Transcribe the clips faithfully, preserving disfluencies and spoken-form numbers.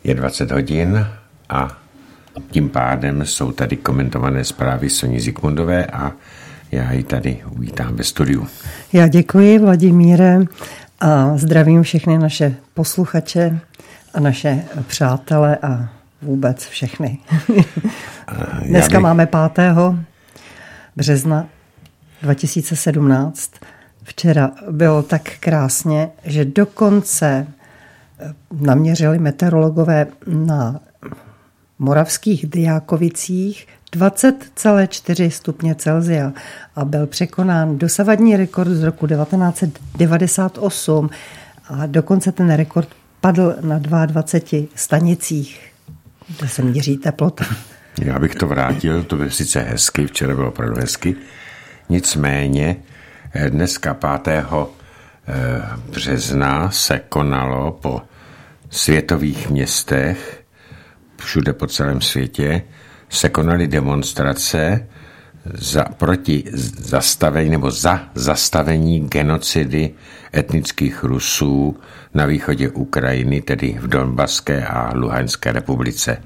Je dvacet hodin a tím pádem jsou tady komentované zprávy Soni Zikmundové a já ji tady uvítám ve studiu. Já děkuji, Vladimíre, a zdravím všechny naše posluchače a naše přátele a vůbec všechny. Dneska bych... máme pátého března dva tisíce sedmnáct. Včera bylo tak krásně, že dokonce naměřili meteorologové na moravských Dyákovicích dvacet celá čtyři stupně Celsia a byl překonán dosavadní rekord z roku devatenáct set devadesát osm a dokonce ten rekord padl na dvaceti dvou stanicích, kde se měří teplota. Já bych to vrátil, to bylo sice hezky, včera bylo opravdu hezky, nicméně dneska pátého března se konalo po světových městech, všude po celém světě, se konaly demonstrace za, proti zastavení nebo za zastavení genocidy etnických Rusů na východě Ukrajiny, tedy v Donbaské a Luhanské republice.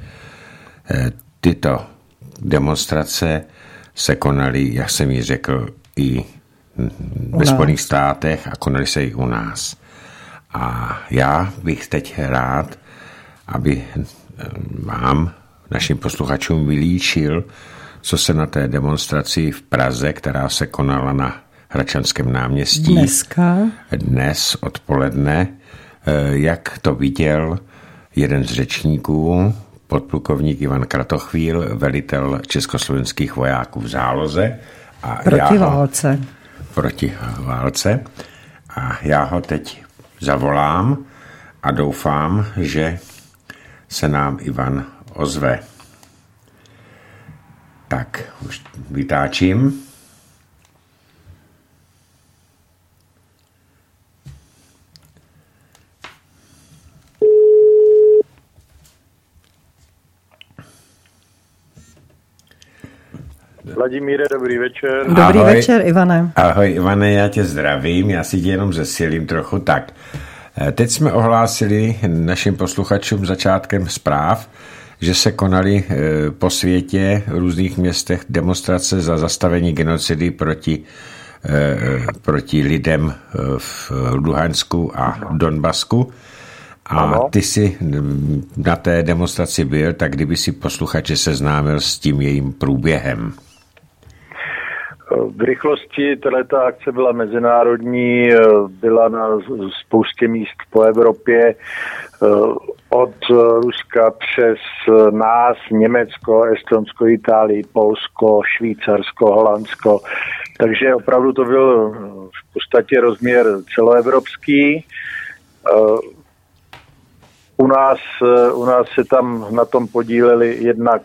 Tyto demonstrace se konaly, jak jsem ji řekl, i ve Spojených státech a konaly se i u nás. A já bych teď rád, aby vám, našim posluchačům, vylíčil, co se na té demonstraci v Praze, která se konala na Hradčanském náměstí dneska, dnes odpoledne, jak to viděl jeden z řečníků, podplukovník Ivan Kratochvíl, velitel československých vojáků v záloze. A proti válce. Proti válce. A já ho teď zavolám a doufám, že se nám Ivan ozve. Tak, už vytáčím. Vladimíre, dobrý večer. Dobrý Ahoj. večer, Ivane. Ahoj, Ivane, já tě zdravím, já si tě jenom zesilím trochu. Tak, teď jsme ohlásili našim posluchačům začátkem zpráv, že se konaly po světě v různých městech demonstrace za zastavení genocidy proti, proti lidem v Luhansku a Donbasku. A ano. Ty jsi na té demonstraci byl, tak kdyby si posluchače seznámil s tím jejím průběhem. V rychlosti tato akce byla mezinárodní, byla na spoustě míst po Evropě, od Ruska přes nás, Německo, Estonsko, Itálii, Polsko, Švýcarsko, Holandsko. Takže opravdu to byl v podstatě rozměr celoevropský. U nás, u nás se tam na tom podíleli jednak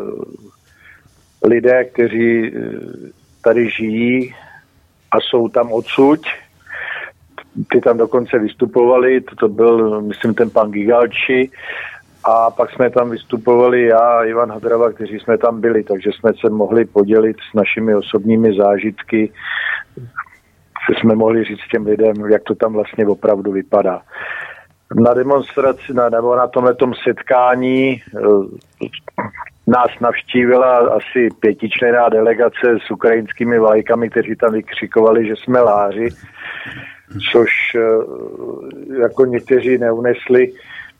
lidé, kteří tady žijí a jsou tam odsud. Ty tam dokonce vystupovali, to byl, myslím, ten pan Gigalči, a pak jsme tam vystupovali já a Ivan Hadrava, kteří jsme tam byli, takže jsme se mohli podělit s našimi osobními zážitky, že jsme mohli říct těm lidem, jak to tam vlastně opravdu vypadá. Na demonstraci, na, nebo na tomhletom setkání nás navštívila asi pětičlenná delegace s ukrajinskými vlajkami, kteří tam vykřikovali, že jsme láři, což jako někteří neunesli.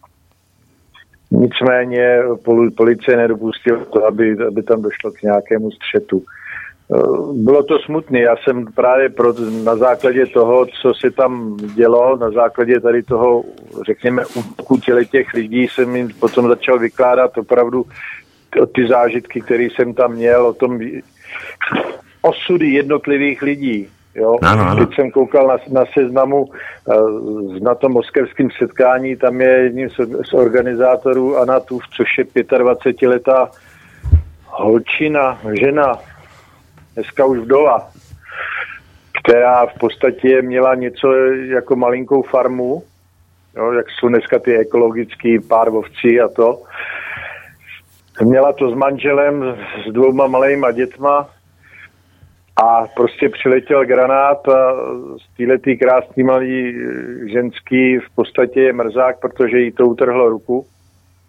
Nicméně policie nedopustila to, aby, aby tam došlo k nějakému střetu. Bylo to smutné. Já jsem právě pro, na základě toho, co se tam dělo, na základě tady toho, řekněme, útoku těch lidí, jsem jim potom začal vykládat opravdu ty zážitky, které jsem tam měl, o tom osudy jednotlivých lidí. Jo? Ano, ano. Teď jsem koukal na, na seznamu na tom moskevském setkání, tam je jedním z, z organizátorů Anna Tuf, což je dvacetiletá holčina, žena, dneska už vdova, která v podstatě měla něco jako malinkou farmu, jo, jak jsou dneska ty ekologický pár ovcí a to. Měla to s manželem, s dvouma malejma dětma a prostě přiletěl granát a z téhletý krásný malý ženský v podstatě je mrzák, protože jí to utrhlo ruku.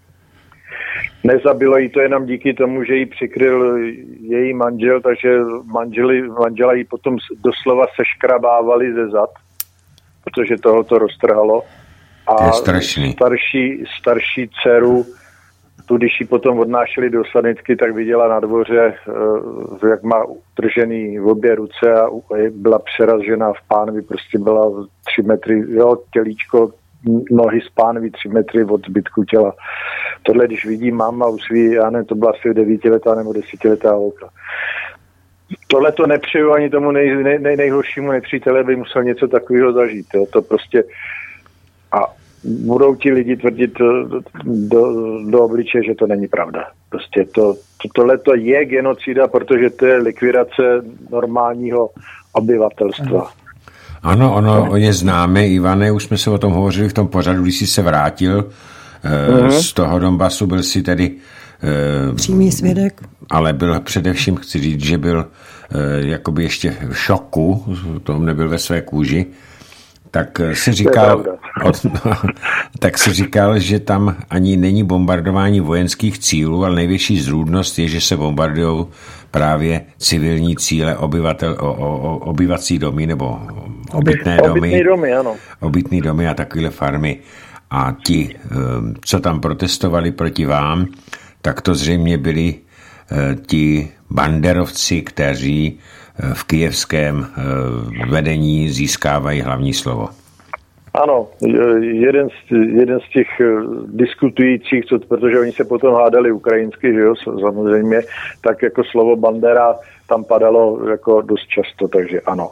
Nezabilo jí to jenom díky tomu, že jí přikryl její manžel, takže manželi, manžela jí potom doslova seškrabávali ze zad, protože toho to roztrhalo. A starší, starší dceru, tu, když ji potom odnášeli do sanitky, tak viděla na dvoře, jak má utržený v obě ruce a byla přeražená v pánvi, prostě byla tři metry, jo, tělíčko, nohy z pánví tři metry od zbytku těla. Tohle, když vidí máma u svý, já ne, to byla asi devítiletá nebo desetiletá holka. Tohle to nepřeju ani tomu nej, nej, nej, nejhoršímu nepříteli, by musel něco takového zažít. Jo. To prostě a budou ti lidi tvrdit do, do, do obličeje, že to není pravda. Prostě to, to, tohle to je genocida, protože to je likvidace normálního obyvatelstva. Ano, ono je známe, Ivane, už jsme se o tom hovořili v tom pořadu, když jsi se vrátil mm-hmm. z toho Donbasu, byl si tedy přímý svědek. Ale byl především, chci říct, že byl jakoby ještě v šoku, tom nebyl ve své kůži, tak si říkal, od, tak si říkal, že tam ani není bombardování vojenských cílů, ale největší zrůdnost je, že se bombardují právě civilní cíle, obyvatel, o, o, obyvací domy nebo obytné domy, obytný domy, ano. obytný domy a takové farmy. A ti, co tam protestovali proti vám, tak to zřejmě byli ti banderovci, kteří v kyjevském vedení získávají hlavní slovo. Ano, jeden z, jeden z těch diskutujících, co, protože oni se potom hádali ukrajinsky, že jo, samozřejmě, tak jako slovo bandera tam padalo jako dost často, takže ano.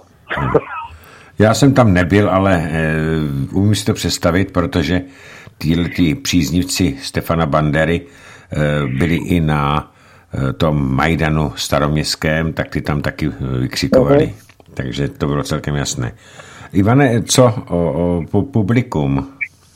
Já jsem tam nebyl, ale uh, umím si to představit, protože ty příznivci Stefana Bandery uh, byli i na uh, tom Majdanu staroměstském, tak ty tam taky vykřikovali. Uh-huh. Takže to bylo celkem jasné. Ivane, co o, o publikum?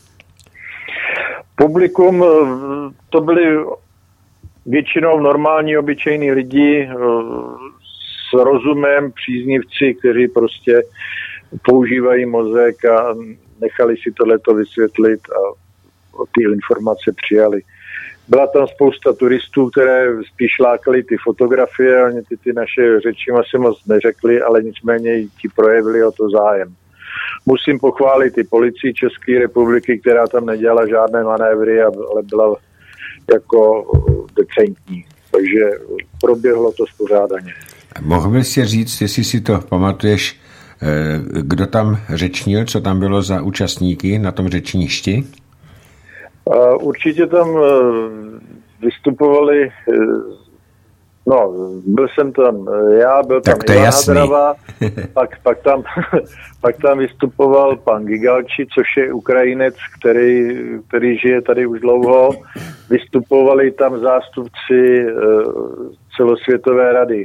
Publikum, to byli většinou normální, obyčejní lidi s rozumem, příznivci, kteří prostě používají mozek a nechali si tohleto vysvětlit a ty informace přijali. Byla tam spousta turistů, které spíš lákali ty fotografie, ani ty, ty naše řeči asi moc neřekli, ale nicméně ti projevili o to zájem. Musím pochválit i policii České republiky, která tam nedělala žádné manévry, ale byla jako decentní. Takže proběhlo to spořádaně. Mohl bys si říct, jestli si to pamatuješ, kdo tam řečnil, co tam bylo za účastníky na tom řečništi? Určitě tam vystupovali, no, byl jsem tam já, byl tak tam Ivana Drava, pak, pak, tam, pak tam vystupoval pan Gigalči, což je Ukrajinec, který, který žije tady už dlouho. Vystupovali tam zástupci celosvětové rady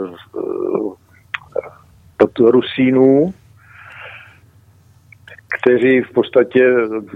Rusínů, kteří v podstatě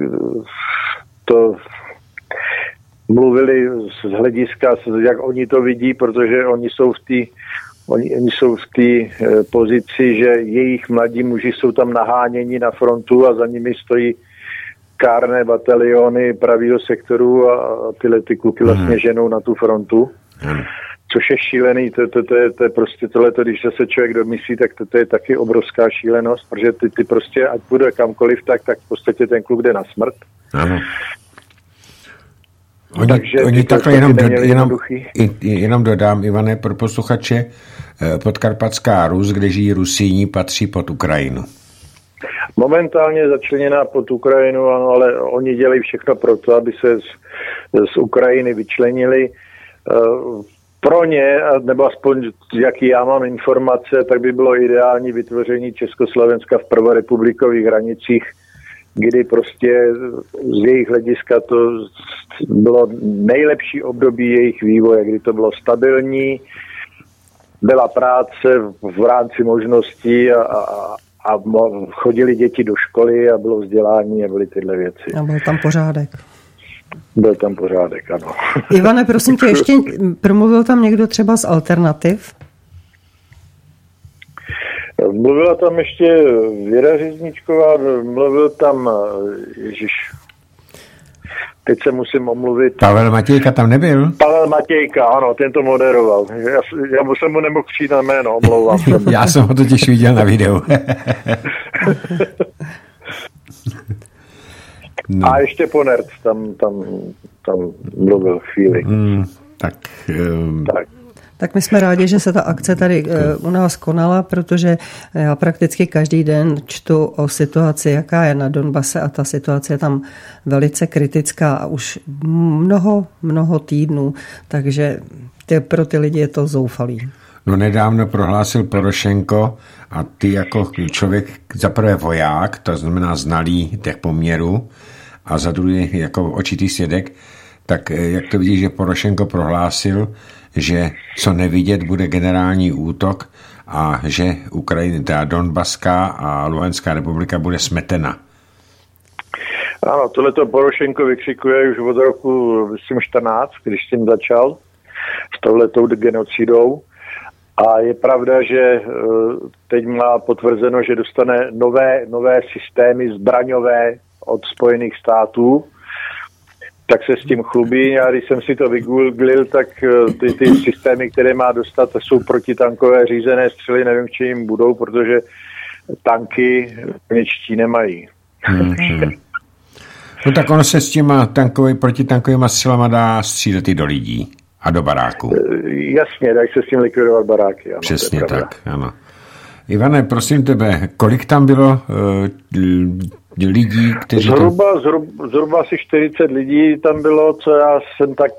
to mluvili z hlediska, jak oni to vidí, protože oni jsou v té oni, oni jsou v té pozici, že jejich mladí muži jsou tam naháněni na frontu a za nimi stojí kárné bataliony pravýho sektoru a tyhle ty kluky vlastně ženou na tu frontu. Což je šílený, to, to, to, je, to je prostě tohleto, když se člověk domyslí, tak to, to je taky obrovská šílenost, protože ty, ty prostě, ať bude kamkoliv, tak, tak v podstatě ten kluk jde na smrt. Ano. Oni, Takže oni takhle jenom, do, jenom, jenom dodám, Ivane, pro posluchače, Podkarpatská Rus, kde žijí Rusíni, patří pod Ukrajinu. Momentálně začleněná pod Ukrajinu, ano, ale oni dělají všechno pro to, aby se z, z Ukrajiny vyčlenili. Pro ně, nebo aspoň jaký já mám informace, tak by bylo ideální vytvoření Československa v prvorepublikových hranicích, kdy prostě z jejich hlediska to bylo nejlepší období jejich vývoje, kdy to bylo stabilní, byla práce v rámci možností a, a, a chodili děti do školy a bylo vzdělání a byly tyhle věci. A byl tam pořádek. Byl tam pořádek, ano. Ivane, prosím tě, ještě promluvil tam někdo třeba z alternativ? Mluvila tam ještě Věra Řezničková, mluvil tam, ježiš, teď se musím omluvit. Pavel Matějka tam nebyl? Pavel Matějka, ano, ten to moderoval. Já, já jsem mu nemohl přijít na jméno, omlouvám se. Já jsem ho totiž viděl na videu. No. A ještě Ponert tam, tam, tam mluvil chvíli. Mm, tak, um... tak. Tak my jsme rádi, že se ta akce tady u nás konala, protože já prakticky každý den čtu o situaci, jaká je na Donbase a ta situace je tam velice kritická a už mnoho, mnoho týdnů, takže ty, pro ty lidi je to zoufalý. No nedávno prohlásil Porošenko a ty jako člověk zaprvé voják, to znamená znalý těch poměrů a za druhý jako očitý svědek, tak jak to vidíš, že Porošenko prohlásil, že co nevidět bude generální útok a že Ukrajina, teda Donbaská a Luhanská republika bude smetena. Ano, tohleto Porošenko vykřikuje už od roku myslím čtrnáct, když s tím začal, s touhletou genocidou. A je pravda, že teď má potvrzeno, že dostane nové, nové systémy zbraňové od Spojených států, tak se s tím chlubí. A když jsem si to vygooglil, tak ty, ty systémy, které má dostat, jsou protitankové řízené střely, nevím, či jim budou, protože tanky něčtí nemají. Mm-hmm. No tak ono se s těma tankový, protitankovýma střelama dá střílet i do lidí a do baráků. Jasně, dají se s tím likvidovat baráky. Ano, přesně tak, ano. Ivane, prosím tebe, kolik tam bylo uh, lidí, kteří... Zhruba, tam... zhruba, zhruba asi čtyřicet lidí tam bylo, co já jsem tak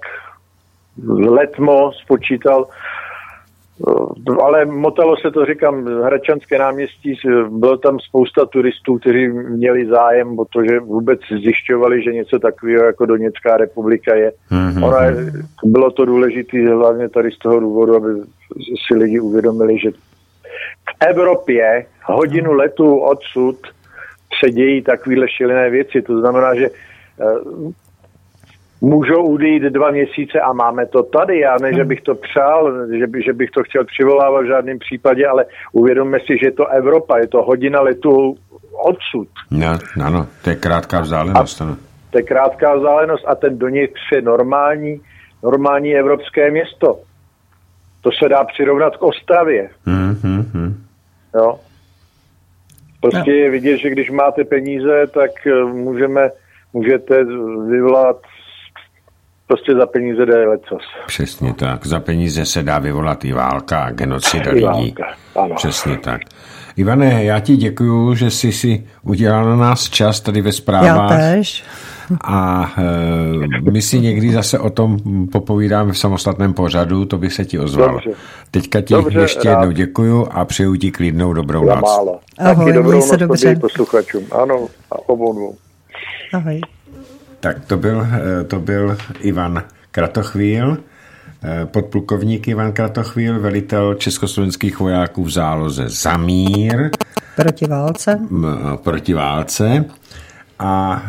letmo spočítal, ale motalo se to, říkám, Hradčanské náměstí, bylo tam spousta turistů, kteří měli zájem, protože vůbec zjišťovali, že něco takového jako Doněcká republika je. Mm-hmm. Ona je, bylo to důležité hlavně tady z toho důvodu, aby si lidi uvědomili, že v Evropě hodinu letu odsud se dějí takovéhle šílené věci. To znamená, že uh, můžou udejít dva měsíce a máme to tady. Já ne, že bych to přál, že, by, že bych to chtěl přivolávat v žádném případě, ale uvědomme si, že je to Evropa, je to hodina letu odsud. No, ano, to je krátká vzdálenost. Ano. To je krátká vzdálenost a ten Doněck je normální, normální evropské město. To se dá přirovnat k Ostravě. Mm-hmm. Jo. Prostě je vidět, že když máte peníze, tak můžeme, můžete vyvolat prostě za peníze jde lecos. Přesně tak. Za peníze se dá vyvolat i válka a genocida lidí. Ano. Přesně tak. Ivane, já ti děkuju, že jsi si udělal na nás čas tady ve zprávách. Já též. A e, my si někdy zase o tom popovídáme v samostatném pořadu, to bych se ti ozval. Dobře. Teďka ti dobře, ještě rád. jednou děkuju a přeju ti klidnou dobrou noc. Málo. Ahoj, taky dobrou se dobře. Posluchačům. Ano, a obou dvou. Ahoj. Tak to byl, to byl Ivan Kratochvíl, podplukovník Ivan Kratochvíl, velitel československých vojáků v záloze za mír. Proti válce. Proti válce. A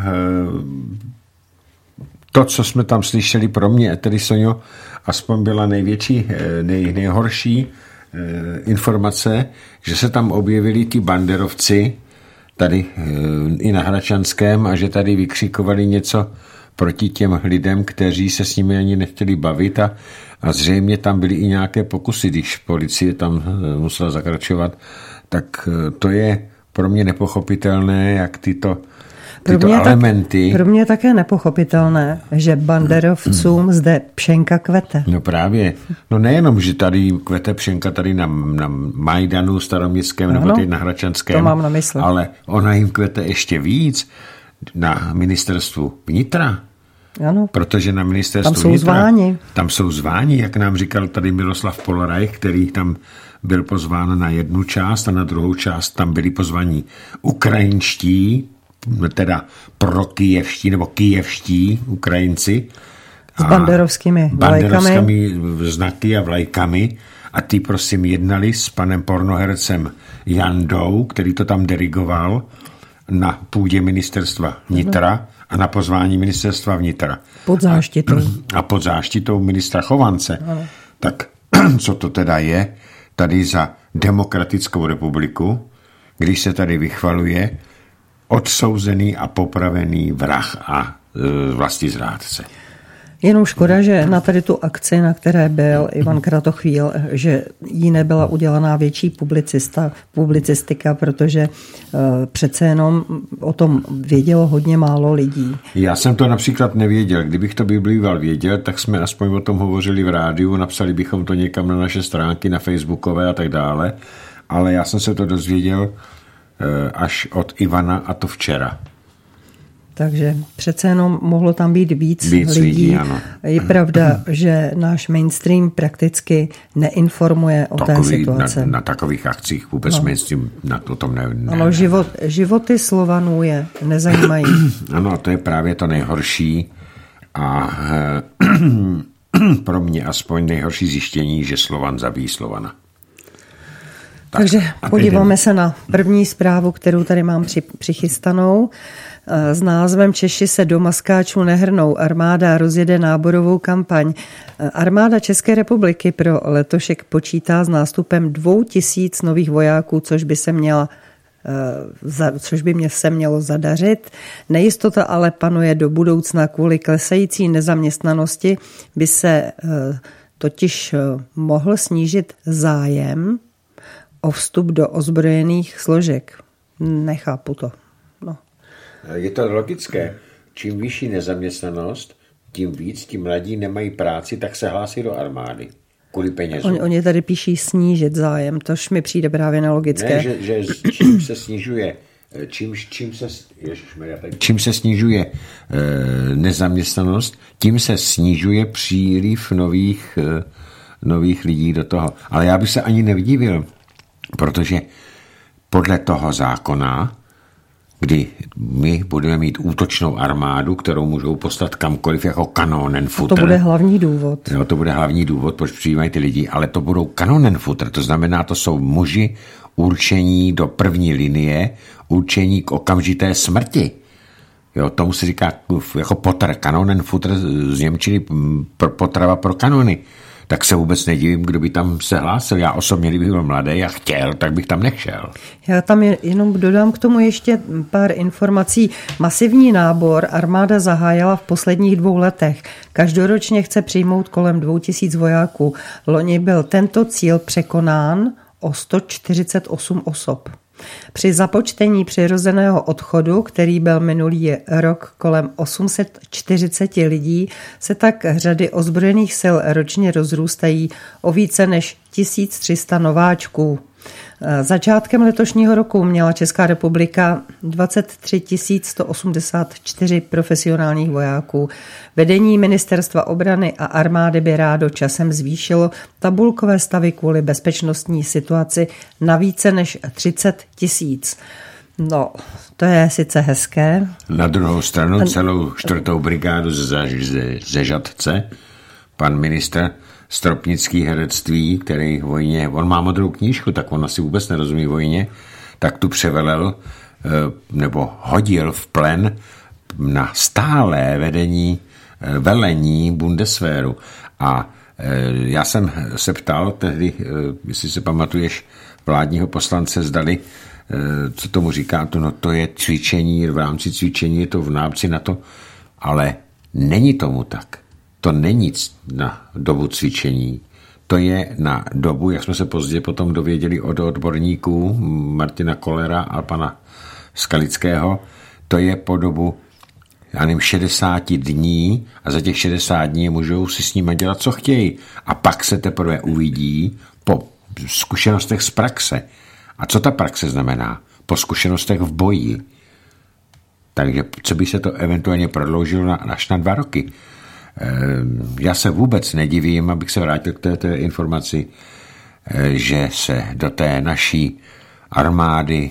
to, co jsme tam slyšeli pro mě, tedy Sonjo, aspoň byla největší, nej, nejhorší informace, že se tam objevili ti banderovci, tady i na Hradčanském a že tady vykřikovali něco proti těm lidem, kteří se s nimi ani nechtěli bavit a, a zřejmě tam byly i nějaké pokusy, když policie tam musela zakračovat, tak to je pro mě nepochopitelné, jak tyto, tyto pro mě elementy... Tak, pro mě je také nepochopitelné, že banderovcům zde pšenka kvete. No právě. No nejenom, že tady kvete pšenka tady na, na Majdanu staroměstském ano, nebo tady na Hradčanském, to mám na mysli. Ale ona jim kvete ještě víc na ministerstvu vnitra. Ano. Protože na ministerstvu tam jsou vnitra, zváni. Tam jsou zváni, jak nám říkal tady Miroslav Polorajch, který tam byl pozván na jednu část a na druhou část tam byli pozvaní ukrajinští, teda prokijevští nebo kijevští Ukrajinci. S banderovskými vlajkami. Banderovskými znaky a vlajkami. A ty prosím jednali s panem pornohercem Jandou, který to tam dirigoval na půdě ministerstva vnitra a na pozvání ministerstva vnitra. Pod záštitou. A, a pod záštitou ministra Chovance. Ano. Tak co to teda je tady za demokratickou republiku, když se tady vychvaluje odsouzený a popravený vrah a vlastní zrádce. Jenom škoda, že na tady tu akci, na které byl Ivan Kratochvíl, že jí nebyla udělaná větší publicista, publicistika, protože uh, přece jenom o tom vědělo hodně málo lidí. Já jsem to například nevěděl. Kdybych to býval věděl, tak jsme aspoň o tom hovořili v rádiu, napsali bychom to někam na naše stránky, na facebookové a tak dále, ale já jsem se to dozvěděl uh, až od Ivana, a to včera. Takže přece jenom mohlo tam být víc, víc lidí. lidí ano. Je pravda, že náš mainstream prakticky neinformuje o Takový, té situaci. Na, na takových akcích vůbec no. mainstream na to tom ne, ne Ano, život, životy Slovanů je nezajímají. Ano, to je právě to nejhorší a pro mě aspoň nejhorší zjištění, že Slovan zabíjí Slovana. Tak, takže podíváme se na první zprávu, kterou tady mám při, přichystanou. S názvem Češi se do maskáčů nehrnou. Armáda rozjede náborovou kampaň. Armáda České republiky pro letošek počítá s nástupem dvou tisíc nových vojáků, což by se měla což by mě se mělo zadařit. Nejistota ale panuje do budoucna. Kvůli klesající nezaměstnanosti by se totiž mohl snížit zájem o vstup do ozbrojených složek. Nechápu to. No. Je to logické. Čím vyšší nezaměstnanost, tím víc, tím mladí nemají práci, tak se hlásí do armády. Kvůli penězům. Oni, oni tady píší snížit zájem, tož mi přijde právě nelogické. Ne, že, že čím se snižuje, čím, čím, se, ježišmarja, čím se snižuje e, nezaměstnanost, tím se snižuje příliv nových, e, nových lidí do toho. Ale já bych se ani nevdivil, protože podle toho zákona, kdy my budeme mít útočnou armádu, kterou můžou poslat kamkoliv jako kanonenfutter. To bude hlavní důvod. Jo, to bude hlavní důvod, proč přijímají ty lidi, ale to budou kanonenfutter, to znamená, to jsou muži určení do první linie, určení k okamžité smrti. Jo, tomu se říká jako potr, kanonenfutter z němčiny potrava pro kanony. Tak se vůbec nedivím, kdo by tam se hlásil. Já osobně, kdybych byl mladý a chtěl, tak bych tam nešel. Já tam jenom dodám k tomu ještě pár informací. Masivní nábor armáda zahájila v posledních dvou letech. Každoročně chce přijmout kolem dvou tisíc vojáků. Loni byl tento cíl překonán o sto čtyřicet osm osob. Při započtení přirozeného odchodu, který byl minulý rok kolem osm set čtyřicet lidí, se tak řady ozbrojených sil ročně rozrůstají o více než tisíc tři sta nováčků. Začátkem letošního roku měla Česká republika dvacet tři tisíc sto osmdesát čtyři profesionálních vojáků. Vedení ministerstva obrany a armády by rádo časem zvýšilo tabulkové stavy kvůli bezpečnostní situaci na více než třicet tisíc. No, to je sice hezké. Na druhou stranu celou čtvrtou brigádu ze, ze, ze Žatce pan ministr Stropnický herectví, který v vojně, on má modrou knížku, tak on asi vůbec nerozumí vojně, tak tu převelel nebo hodil v plen na stálé vedení, velení Bundeswehru. A já jsem se ptal tehdy, jestli se pamatuješ, vládního poslance, zdali, co tomu říká, to, no to je cvičení, v rámci cvičení je to v námci na to, ale není tomu tak. To není na dobu cvičení. To je na dobu, jak jsme se později potom dověděli od odborníků Martina Kollera a pana Skalického, to je po dobu, já nevím, šedesát dní a za těch šedesát dní můžou si s nimi dělat, co chtějí. A pak se teprve uvidí po zkušenostech z praxe. A co ta praxe znamená? Po zkušenostech v boji. Takže co by se to eventuálně prodloužilo na, až na dva roky. Já se vůbec nedivím, abych se vrátil k této informaci, že se do té naší armády,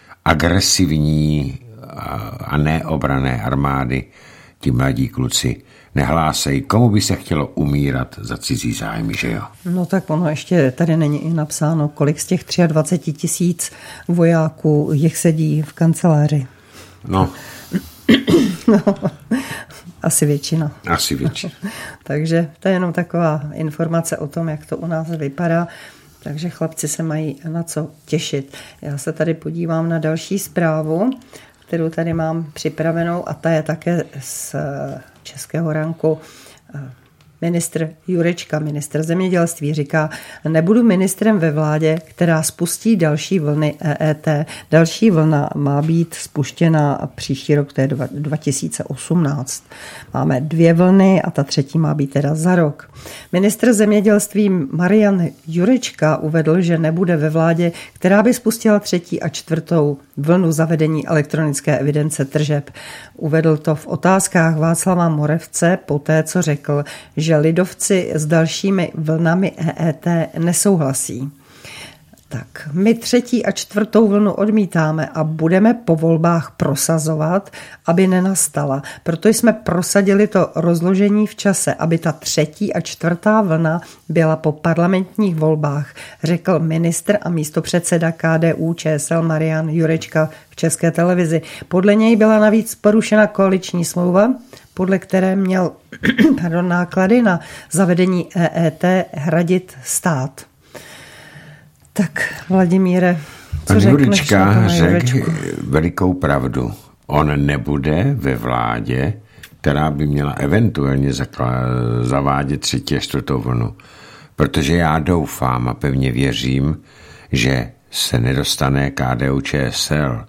agresivní a neobrané armády, ti mladí kluci nehlásejí. Komu by se chtělo umírat za cizí zájmy, že jo? No tak ono ještě tady není i napsáno, kolik z těch dvacet tři tisíc vojáků jich sedí v kanceláři. No. No, asi většina. Asi většina. Takže to je jenom taková informace o tom, jak to u nás vypadá. Takže chlapci se mají na co těšit. Já se tady podívám na další zprávu kterou tady mám připravenou, a ta je také z Českého ranku. Ministr Jurečka, ministr zemědělství, říká: nebudu ministrem ve vládě, která spustí další vlny E E T. Další vlna má být spuštěna příští rok, to je dva tisíce osmnáct. Máme dvě vlny a ta třetí má být teda za rok. Ministr zemědělství Marian Jurečka uvedl, že nebude ve vládě, která by spustila třetí a čtvrtou vlnu zavedení elektronické evidence tržeb. Uvedl to v Otázkách Václava Moravce poté, co řekl, že lidovci s dalšími vlnami E E T nesouhlasí. Tak, my třetí a čtvrtou vlnu odmítáme a budeme po volbách prosazovat, aby nenastala. Proto jsme prosadili to rozložení v čase, aby ta třetí a čtvrtá vlna byla po parlamentních volbách, řekl ministr a místopředseda K D U Č S L Marian Jurečka v České televizi. Podle něj byla navíc porušena koaliční smlouva, podle které měl pardon, náklady na zavedení E E T hradit stát. Tak, Vladimíre, co Pan řekneš? Jurečka řekl velikou pravdu. On nebude ve vládě, která by měla eventuálně zavádět třetí a čtvrtou vlnu. Protože já doufám a pevně věřím, že se nedostane K D U Č S L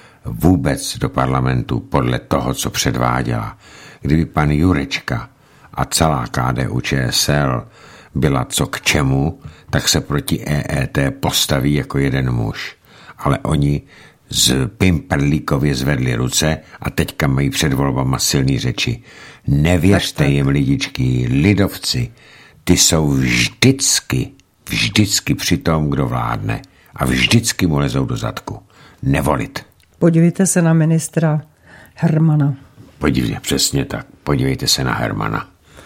vůbec do parlamentu podle toho, co předváděla. Kdyby pan Jurečka a celá K D U Č S L byla co k čemu, tak se proti E E T postaví jako jeden muž. Ale oni z Pimperlíkově zvedli ruce a teďka mají před volbama silný řeči. Nevěřte tak, tak. jim, lidičky, lidovci, ty jsou vždycky, vždycky při tom, kdo vládne a vždycky mu lezou do zadku. Nevolit. Podívejte se na ministra Hermana. Podívejte, přesně tak. Podívejte se na Hermana.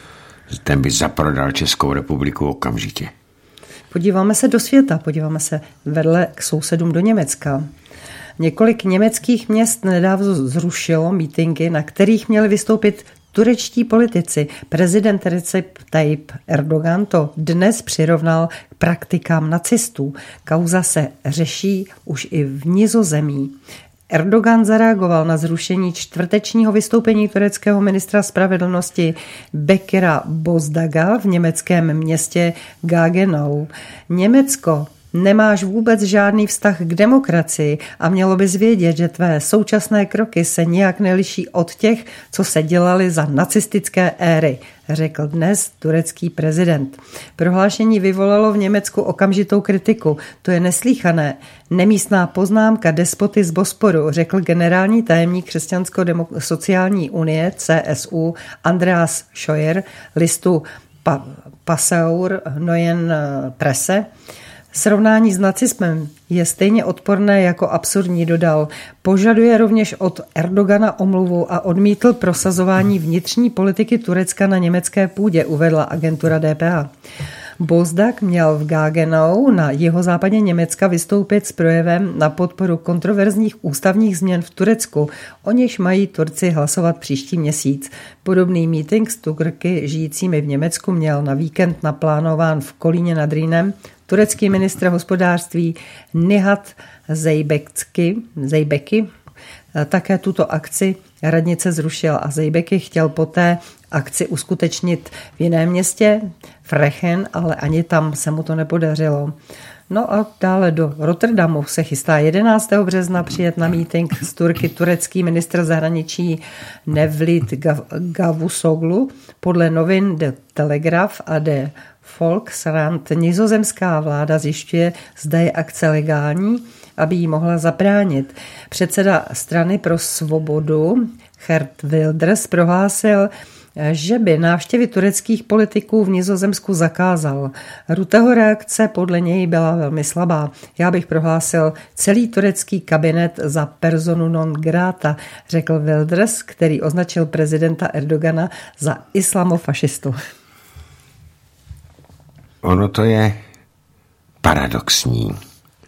Ten by zaprodal Českou republiku okamžitě. Podíváme se do světa, podíváme se vedle k sousedům do Německa. Několik německých měst nedávno zrušilo mítinky, na kterých měli vystoupit turečtí politici. Prezident Recep Tayyip Erdogan to dnes přirovnal k praktikám nacistů. Kauza se řeší už i v Nizozemí. Erdogan zareagoval na zrušení čtvrtečního vystoupení tureckého ministra spravedlnosti Bekira Bozdaga v německém městě Gaggenau. Německo, nemáš vůbec žádný vztah k demokracii a mělo bys vědět, že tvé současné kroky se nijak neliší od těch, co se dělali za nacistické éry, řekl dnes turecký prezident. Prohlášení vyvolalo v Německu okamžitou kritiku. To je neslýchané. Nemístná poznámka despoty z Bosporu, řekl generální tajemník Křesťansko-sociální unie C S U Andreas Scheuer listu pa- Passauer Neuen Presse. Srovnání s nacismem je stejně odporné jako absurdní, dodal. Požaduje rovněž od Erdogana omluvu a odmítl prosazování vnitřní politiky Turecka na německé půdě, uvedla agentura D P A. Bozdak měl v Gaggenau na jihozápadě Německa vystoupit s projevem na podporu kontroverzních ústavních změn v Turecku, o něž mají Turci hlasovat příští měsíc. Podobný meeting s Turky žijícími v Německu měl na víkend naplánován v Kolíně nad Rýnem turecký ministr hospodářství Nihat Zeybekci, Zeybeki. Také tuto akci radnice zrušil a Zeybeki chtěl poté akci uskutečnit v jiném městě, Frechen, ale ani tam se mu to nepodařilo. No a dále do Rotterdamu se chystá jedenáctého března přijet na meeting s Turky turecký ministr zahraničí Mevlut Cavusoglu. Podle novin The Telegraph a The Volkskrant nizozemská vláda zjišťuje, zda je akce legální, aby jí mohla zabránit. Předseda strany pro svobodu Geert Wilders prohlásil, že by návštěvy tureckých politiků v Nizozemsku zakázal. Rutteho reakce podle něj byla velmi slabá. Já bych prohlásil celý turecký kabinet za personu non grata, řekl Wilders, který označil prezidenta Erdogana za islamofašistu. Ono to je paradoxní.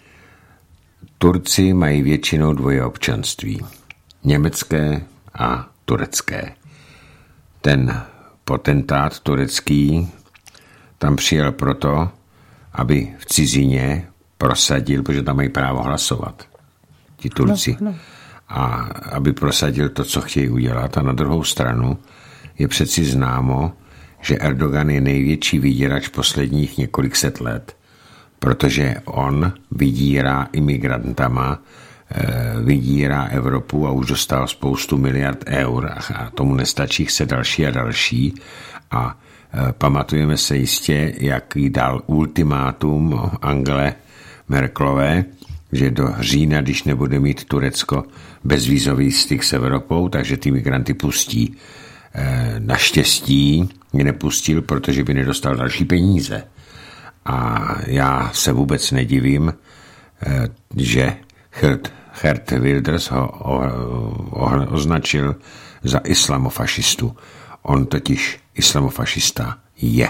Turci mají většinou dvoje občanství. Německé a turecké. Ten potentát turecký tam přijel proto, aby v cizině prosadil, protože tam mají právo hlasovat. Ti Turci. No, no. a aby prosadil to, co chtějí udělat. A na druhou stranu je přeci známo, že Erdogan je největší vydírač posledních několik set let, protože on vydírá imigrantama, vydírá Evropu a už dostal spoustu miliard eur a tomu nestačí, chce další a další. A pamatujeme se jistě, jak jí dal ultimátum Angele Merkelové, že do října, když nebude mít Turecko bezvízový styk s Evropou, takže ty migranty pustí. Naštěstí mě nepustil, protože by nedostal další peníze. A já se vůbec nedivím, že Geert Wilders ho označil za islamofašistu. On totiž islamofašista je.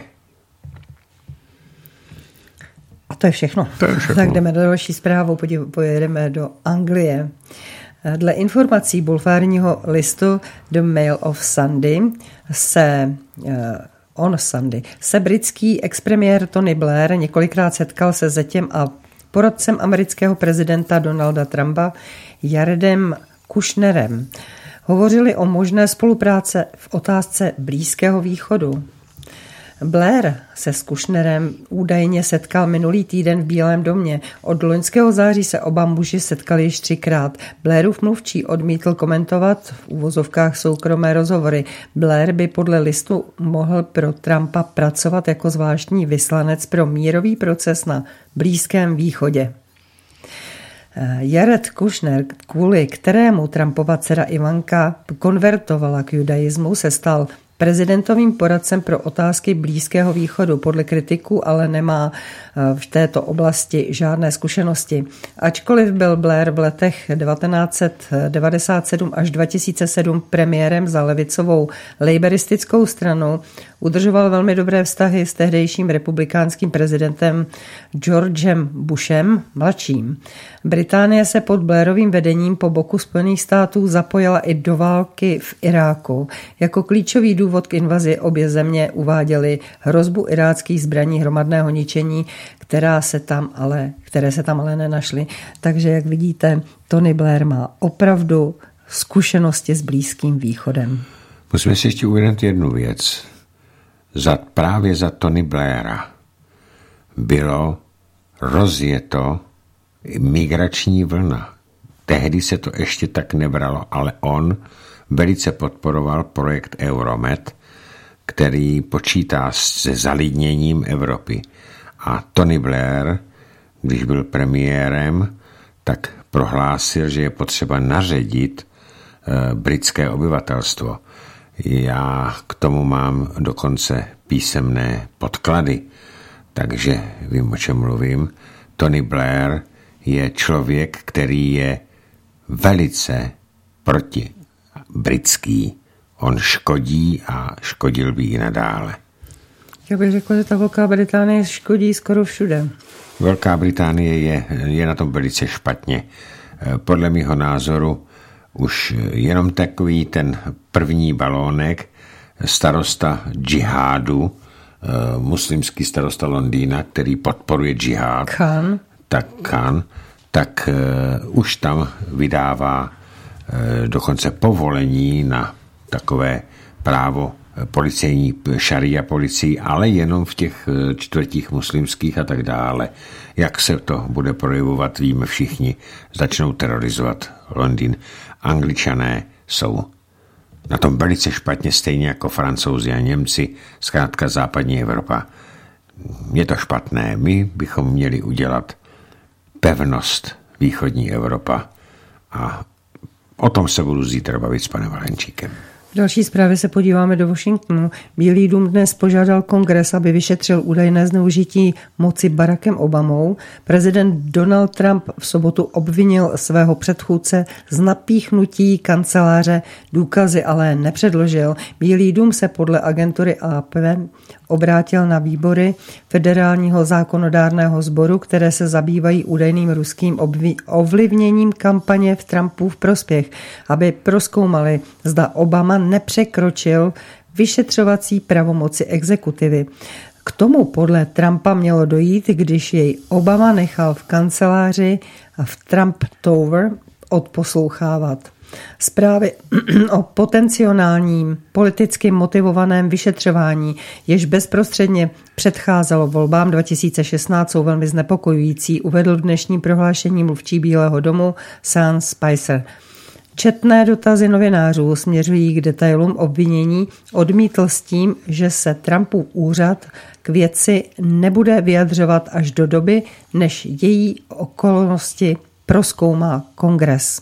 A to je všechno. To je všechno. Tak jdeme do další zprávu, pojedeme do Anglie. Dle informací bulvárního listu The Mail of Sunday se on Sunday se britský expremiér Tony Blair několikrát setkal se zetěm a poradcem amerického prezidenta Donalda Trumpa Jaredem Kushnerem. Hovořili o možné spolupráce v otázce Blízkého východu. Blair se s Kushnerem údajně setkal minulý týden v Bílém domě. Od loňského září se oba muži setkali již třikrát. Blairův mluvčí odmítl komentovat v úvozovkách soukromé rozhovory. Blair by podle listu mohl pro Trumpa pracovat jako zvláštní vyslanec pro mírový proces na Blízkém východě. Jared Kushner, kvůli kterému Trumpova dcera Ivanka konvertovala k judaismu, se stal prezidentovým poradcem pro otázky Blízkého východu. Podle kritiků ale nemá v této oblasti žádné zkušenosti. Ačkoliv byl Blair v letech devatenáct set devadesát sedm až dva tisíce sedm premiérem za levicovou laboristickou stranu, udržoval velmi dobré vztahy s tehdejším republikánským prezidentem Georgem Bushem mladším. Británie se pod Blairovým vedením po boku Spojených států zapojila i do války v Iráku. Jako klíčový důvod k invazi obě země uváděly hrozbu iráckých zbraní hromadného ničení, která se tam ale, které se tam ale nenašly. Takže, jak vidíte, Tony Blair má opravdu zkušenosti s Blízkým východem. Musíme si ještě uvědomit jednu věc. Za, právě za Tony Blaira bylo rozjeto migrační vlna. Tehdy se to ještě tak nebralo, ale on velice podporoval projekt Euromed, který počítá se zalidněním Evropy. A Tony Blair, když byl premiérem, tak prohlásil, že je potřeba naředit e, britské obyvatelstvo. Já k tomu mám dokonce písemné podklady, takže vím, o čem mluvím. Tony Blair je člověk, který je velice proti britský. On škodí a škodil by i nadále. Já bych řekla, že ta Velká Británie škodí skoro všude. Velká Británie je, je na tom velice špatně. Podle mého názoru už jenom takový ten první balónek, starosta džihádu, muslimský starosta Londýna, který podporuje džihád, Khan. tak Khan, tak uh, už tam vydává uh, dokonce povolení na takové právo policejní šaria policii, ale jenom v těch čtvrtích muslimských a tak dále. Jak se to bude projevovat, víme všichni. Začnou terorizovat Londýn. Angličané jsou na tom velice špatně, stejně jako Francouzi a Němci, zkrátka západní Evropa. Je to špatné. My bychom měli udělat pevnost východní Evropa a o tom se budu zítra bavit s panem Valenčíkem. V další zprávě se podíváme do Washingtonu. Bílý dům dnes požádal kongres, aby vyšetřil údajné zneužití moci Barackem Obamou. Prezident Donald Trump v sobotu obvinil svého předchůdce z napíchnutí kanceláře, důkazy ale nepředložil. Bílý dům se podle agentury A P obrátil na výbory federálního zákonodárného sboru, které se zabývají údajným ruským ovlivněním kampaně v Trumpův prospěch, aby prozkoumali, zda Obama nepřekročil vyšetřovací pravomoci exekutivy. K tomu podle Trumpa mělo dojít, když jej Obama nechal v kanceláři v Trump Tower odposlouchávat. Zprávy o potenciálním politicky motivovaném vyšetřování, jež bezprostředně předcházelo volbám dva tisíce šestnáct, jsou velmi znepokojující, uvedl v dnešním prohlášení mluvčí Bílého domu Sean Spicer. Četné dotazy novinářů směřují k detailům obvinění, odmítl s tím, že se Trumpův úřad k věci nebude vyjadřovat až do doby, než její okolnosti prozkoumá Kongres.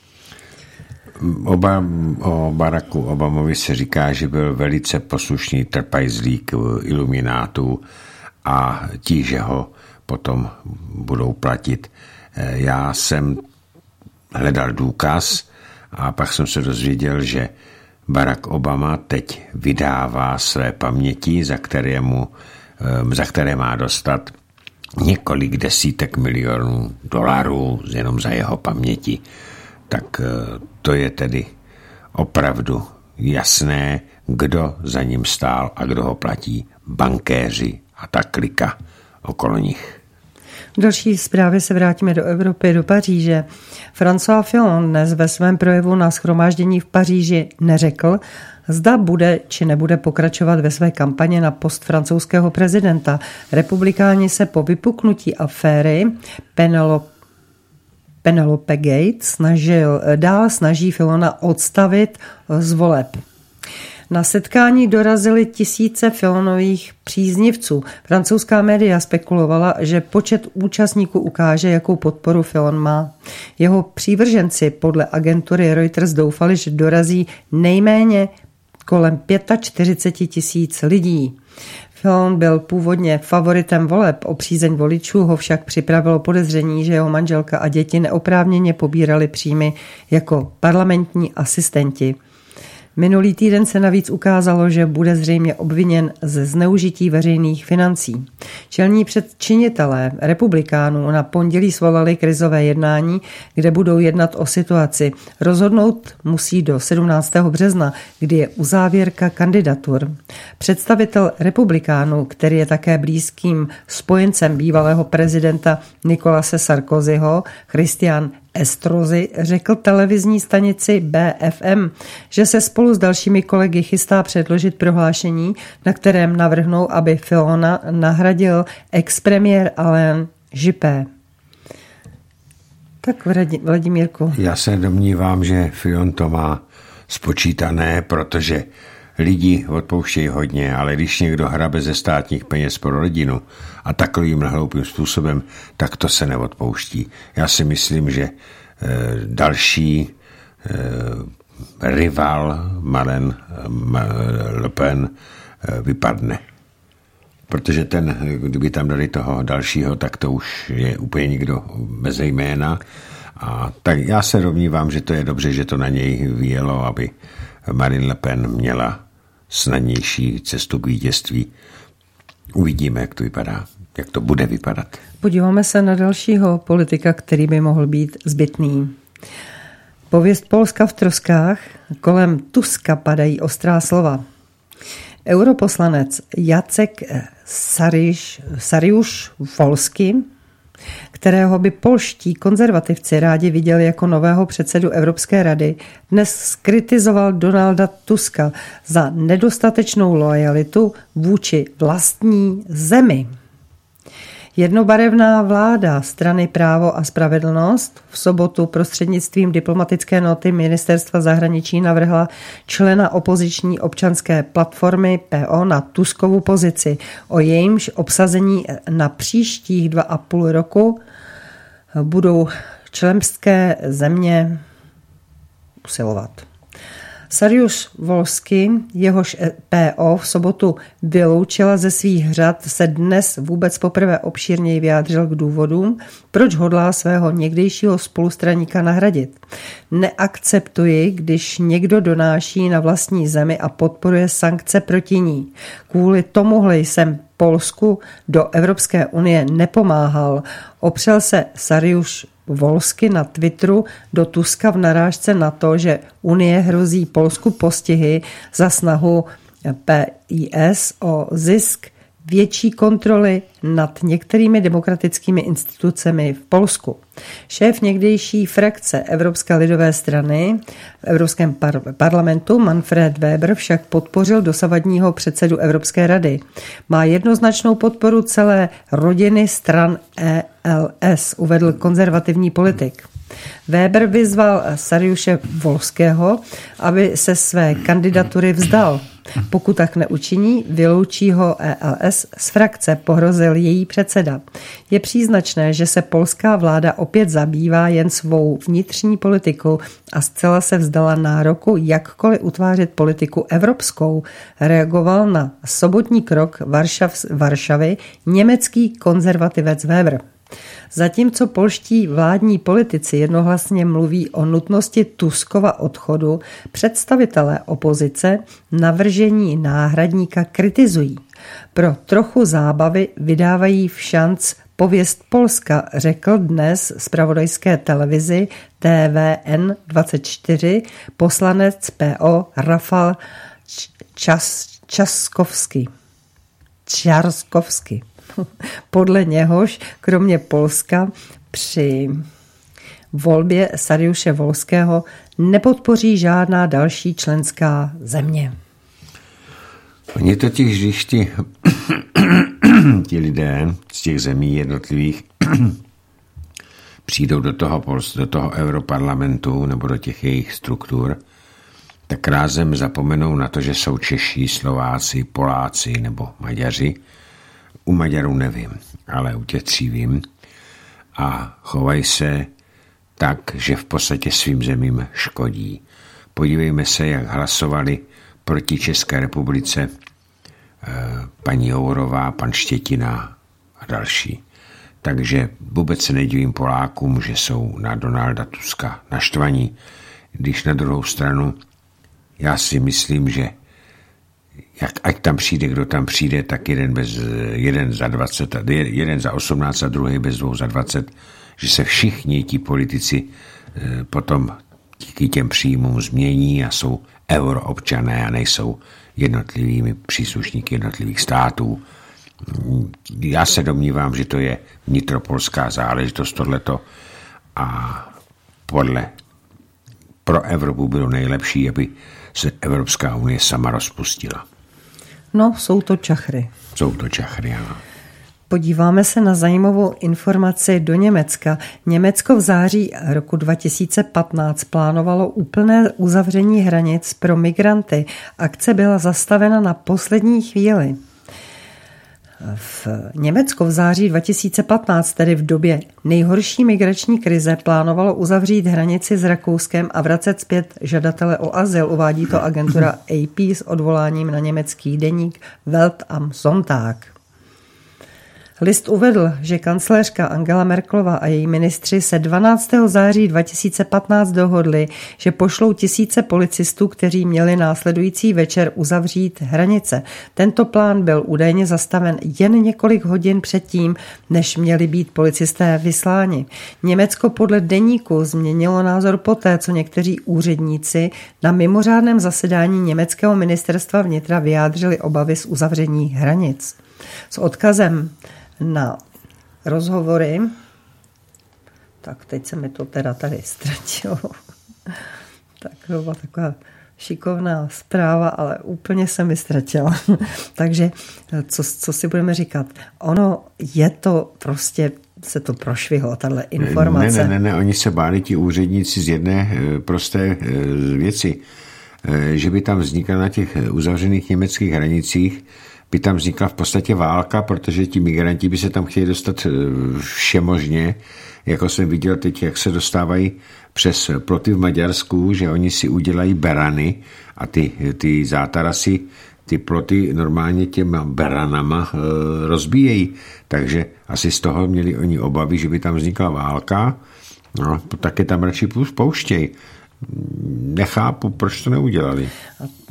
Oba, o Baracku Obamovi se říká, že byl velice poslušný trpajzlík iluminátů a ti, že ho potom budou platit. Já jsem hledal důkaz a pak jsem se dozvěděl, že Barack Obama teď vydává své paměti, za které, mu, za které má dostat několik desítek milionů dolarů jenom za jeho paměti. Tak to je tedy opravdu jasné, kdo za ním stál a kdo ho platí. Bankéři a ta klika okolo nich. V další zprávě se vrátíme do Evropy, do Paříže. François Fillon dnes ve svém projevu na shromáždění v Paříži neřekl, zda bude či nebude pokračovat ve své kampaně na post francouzského prezidenta. Republikáni se po vypuknutí aféry Penelope Penelope Gates snažil, dál snaží Fillona odstavit z voleb. Na setkání dorazily tisíce Fillonových příznivců. Francouzská média spekulovala, že počet účastníků ukáže, jakou podporu Fillon má. Jeho přívrženci podle agentury Reuters doufali, že dorazí nejméně kolem čtyřicet pět tisíc lidí. Fillon byl původně favoritem voleb, o přízeň voličů ho však připravilo podezření, že jeho manželka a děti neoprávněně pobírali příjmy jako parlamentní asistenti. Minulý týden se navíc ukázalo, že bude zřejmě obviněn ze zneužití veřejných financí. Čelní předčinitelé republikánů na pondělí svolali krizové jednání, kde budou jednat o situaci. Rozhodnout musí do sedmnáctého března, kdy je uzávěrka kandidatur. Představitel republikánů, který je také blízkým spojencem bývalého prezidenta Nicolase Sarkozyho, Christian Estrosi, řekl televizní stanici B F M, že se spolu s dalšími kolegy chystá předložit prohlášení, na kterém navrhnou, aby Fillona nahradil ex-premiér Alain Juppé. Tak Vladimírku. Já se domnívám, že Fillon to má spočítané, protože lidi odpouštějí hodně, ale když někdo hrabe ze státních peněz pro rodinu a takovým hloupým způsobem, tak to se neodpouští. Já si myslím, že e, další e, rival Marine Le Pen e, vypadne. Protože ten, kdyby tam dali toho dalšího, tak to už je úplně někdo bez jména. A tak já se domnívám, že to je dobře, že to na něj vyjelo, aby Marine Le Pen měla snadnější cestu k vítězství. Uvidíme, jak to vypadá, jak to bude vypadat. Podíváme se na dalšího politika, který by mohl být zbytný. Pověst Polska v troskách, kolem Tuska padají ostrá slova. Europoslanec Jacek Sariš, Sariusz Wolski, kterého by polští konzervativci rádi viděli jako nového předsedu Evropské rady, dnes zkritizoval Donalda Tuska za nedostatečnou lojalitu vůči vlastní zemi. Jednobarevná vláda strany Právo a spravedlnost v sobotu prostřednictvím diplomatické noty Ministerstva zahraničí navrhla člena opoziční občanské platformy P O na Tuskovu pozici, o jejímž obsazení na příštích dva a půl roku budou členské země usilovat. Sariusz Wolski, jehož P O v sobotu vyloučila ze svých řad, se dnes vůbec poprvé obšírněji vyjádřil k důvodům, proč hodlá svého někdejšího spolustraníka nahradit. Neakceptuji, když někdo donáší na vlastní zemi a podporuje sankce proti ní. Kvůli tomuhle jsem Polsku do Evropské unie nepomáhal. Opřel se Sariusz Wolski na Twitteru do Tuska v narážce na to, že Unie hrozí Polsku postihy za snahu P I S o zisk větší kontroly nad některými demokratickými institucemi v Polsku. Šéf někdejší frakce Evropské lidové strany v Evropském par- parlamentu Manfred Weber však podpořil dosavadního předsedu Evropské rady. Má jednoznačnou podporu celé rodiny stran E L S, uvedl konzervativní politik. Weber vyzval Saryusze Wolského, aby se své kandidatury vzdal. Pokud tak neučiní, vyloučí ho E L S z frakce, pohrozil její předseda. Je příznačné, že se polská vláda opět zabývá jen svou vnitřní politikou a zcela se vzdala nároku jakkoliv utvářet politiku evropskou, reagoval na sobotní krok Varšav, Varšavy německý konzervativec Weber. Zatímco polští vládní politici jednohlasně mluví o nutnosti Tuskova odchodu, představitelé opozice navržení náhradníka kritizují. Pro trochu zábavy vydávají v šanc pověst Polska, řekl dnes zpravodajské televizi T V N dvacet čtyři poslanec P O Rafał Czas, Czaskovský. Čarskovský. Podle něhož, kromě Polska, při volbě Saryuse Wolského nepodpoří žádná další členská země. Oni totiž, když ti, ti lidé z těch zemí jednotlivých přijdou do toho, do toho europarlamentu nebo do těch jejich struktur, tak rázem zapomenou na to, že jsou Češi, Slováci, Poláci nebo Maďaři. U Maďarů nevím, ale u těch tří vím. A chovají se tak, že v podstatě svým zemím škodí. Podívejme se, jak hlasovali proti České republice paní Jourová, pan Štětina a další. Takže vůbec se nedivím Polákům, že jsou na Donalda Tuska naštvaní. Když na druhou stranu já si myslím, že jak, ať tam přijde, kdo tam přijde, tak jeden, bez, jeden za dvacet, jeden za osmnáct a druhý bez dvou za dvacet, že se všichni ti politici eh, potom díky těm příjmům změní a jsou euroobčané a nejsou jednotlivými příslušníky jednotlivých států. Já se domnívám, že to je vnitropolská záležitost tohleto a podle pro Evropu bylo nejlepší, aby se Evropská unie sama rozpustila. No, jsou to čachry. Jsou to čachry, ano. Podíváme se na zajímavou informaci do Německa. Německo v září roku dva tisíce patnáct plánovalo úplné uzavření hranic pro migranty. Akce byla zastavena na poslední chvíli. V Německo v září dva tisíce patnáct, tedy v době nejhorší migrační krize, plánovalo uzavřít hranici s Rakouskem a vracet zpět žadatele o azyl. Uvádí to agentura A P s odvoláním na německý deník Welt am Sonntag. List uvedl, že kancléřka Angela Merkelová a její ministři se dvanáctého září dva tisíce patnáct dohodli, že pošlou tisíce policistů, kteří měli následující večer uzavřít hranice. Tento plán byl údajně zastaven jen několik hodin předtím, než měli být policisté vysláni. Německo podle deníku změnilo názor poté, co někteří úředníci na mimořádném zasedání německého ministerstva vnitra vyjádřili obavy z uzavření hranic. S odkazem na rozhovory, tak teď se mi to teda tady ztratilo. Tak to byla taková šikovná zpráva, ale úplně se mi ztratila. Takže co, co si budeme říkat? Ono je to prostě, se to prošvihlo, tahle informace. Ne, ne, ne, ne, oni se báli ti úředníci z jedné prosté věci, že by tam vznikla na těch uzavřených německých hranicích by tam vznikla v podstatě válka, protože ti migranti by se tam chtěli dostat všemožně. Jako jsem viděl teď, jak se dostávají přes ploty v Maďarsku, že oni si udělají berany a ty, ty zátarasy, ty ploty normálně těma beranama e, rozbíjejí. Takže asi z toho měli oni obavy, že by tam vznikla válka. No, tak je tam radši pouštěj. Nechápu, proč to neudělali.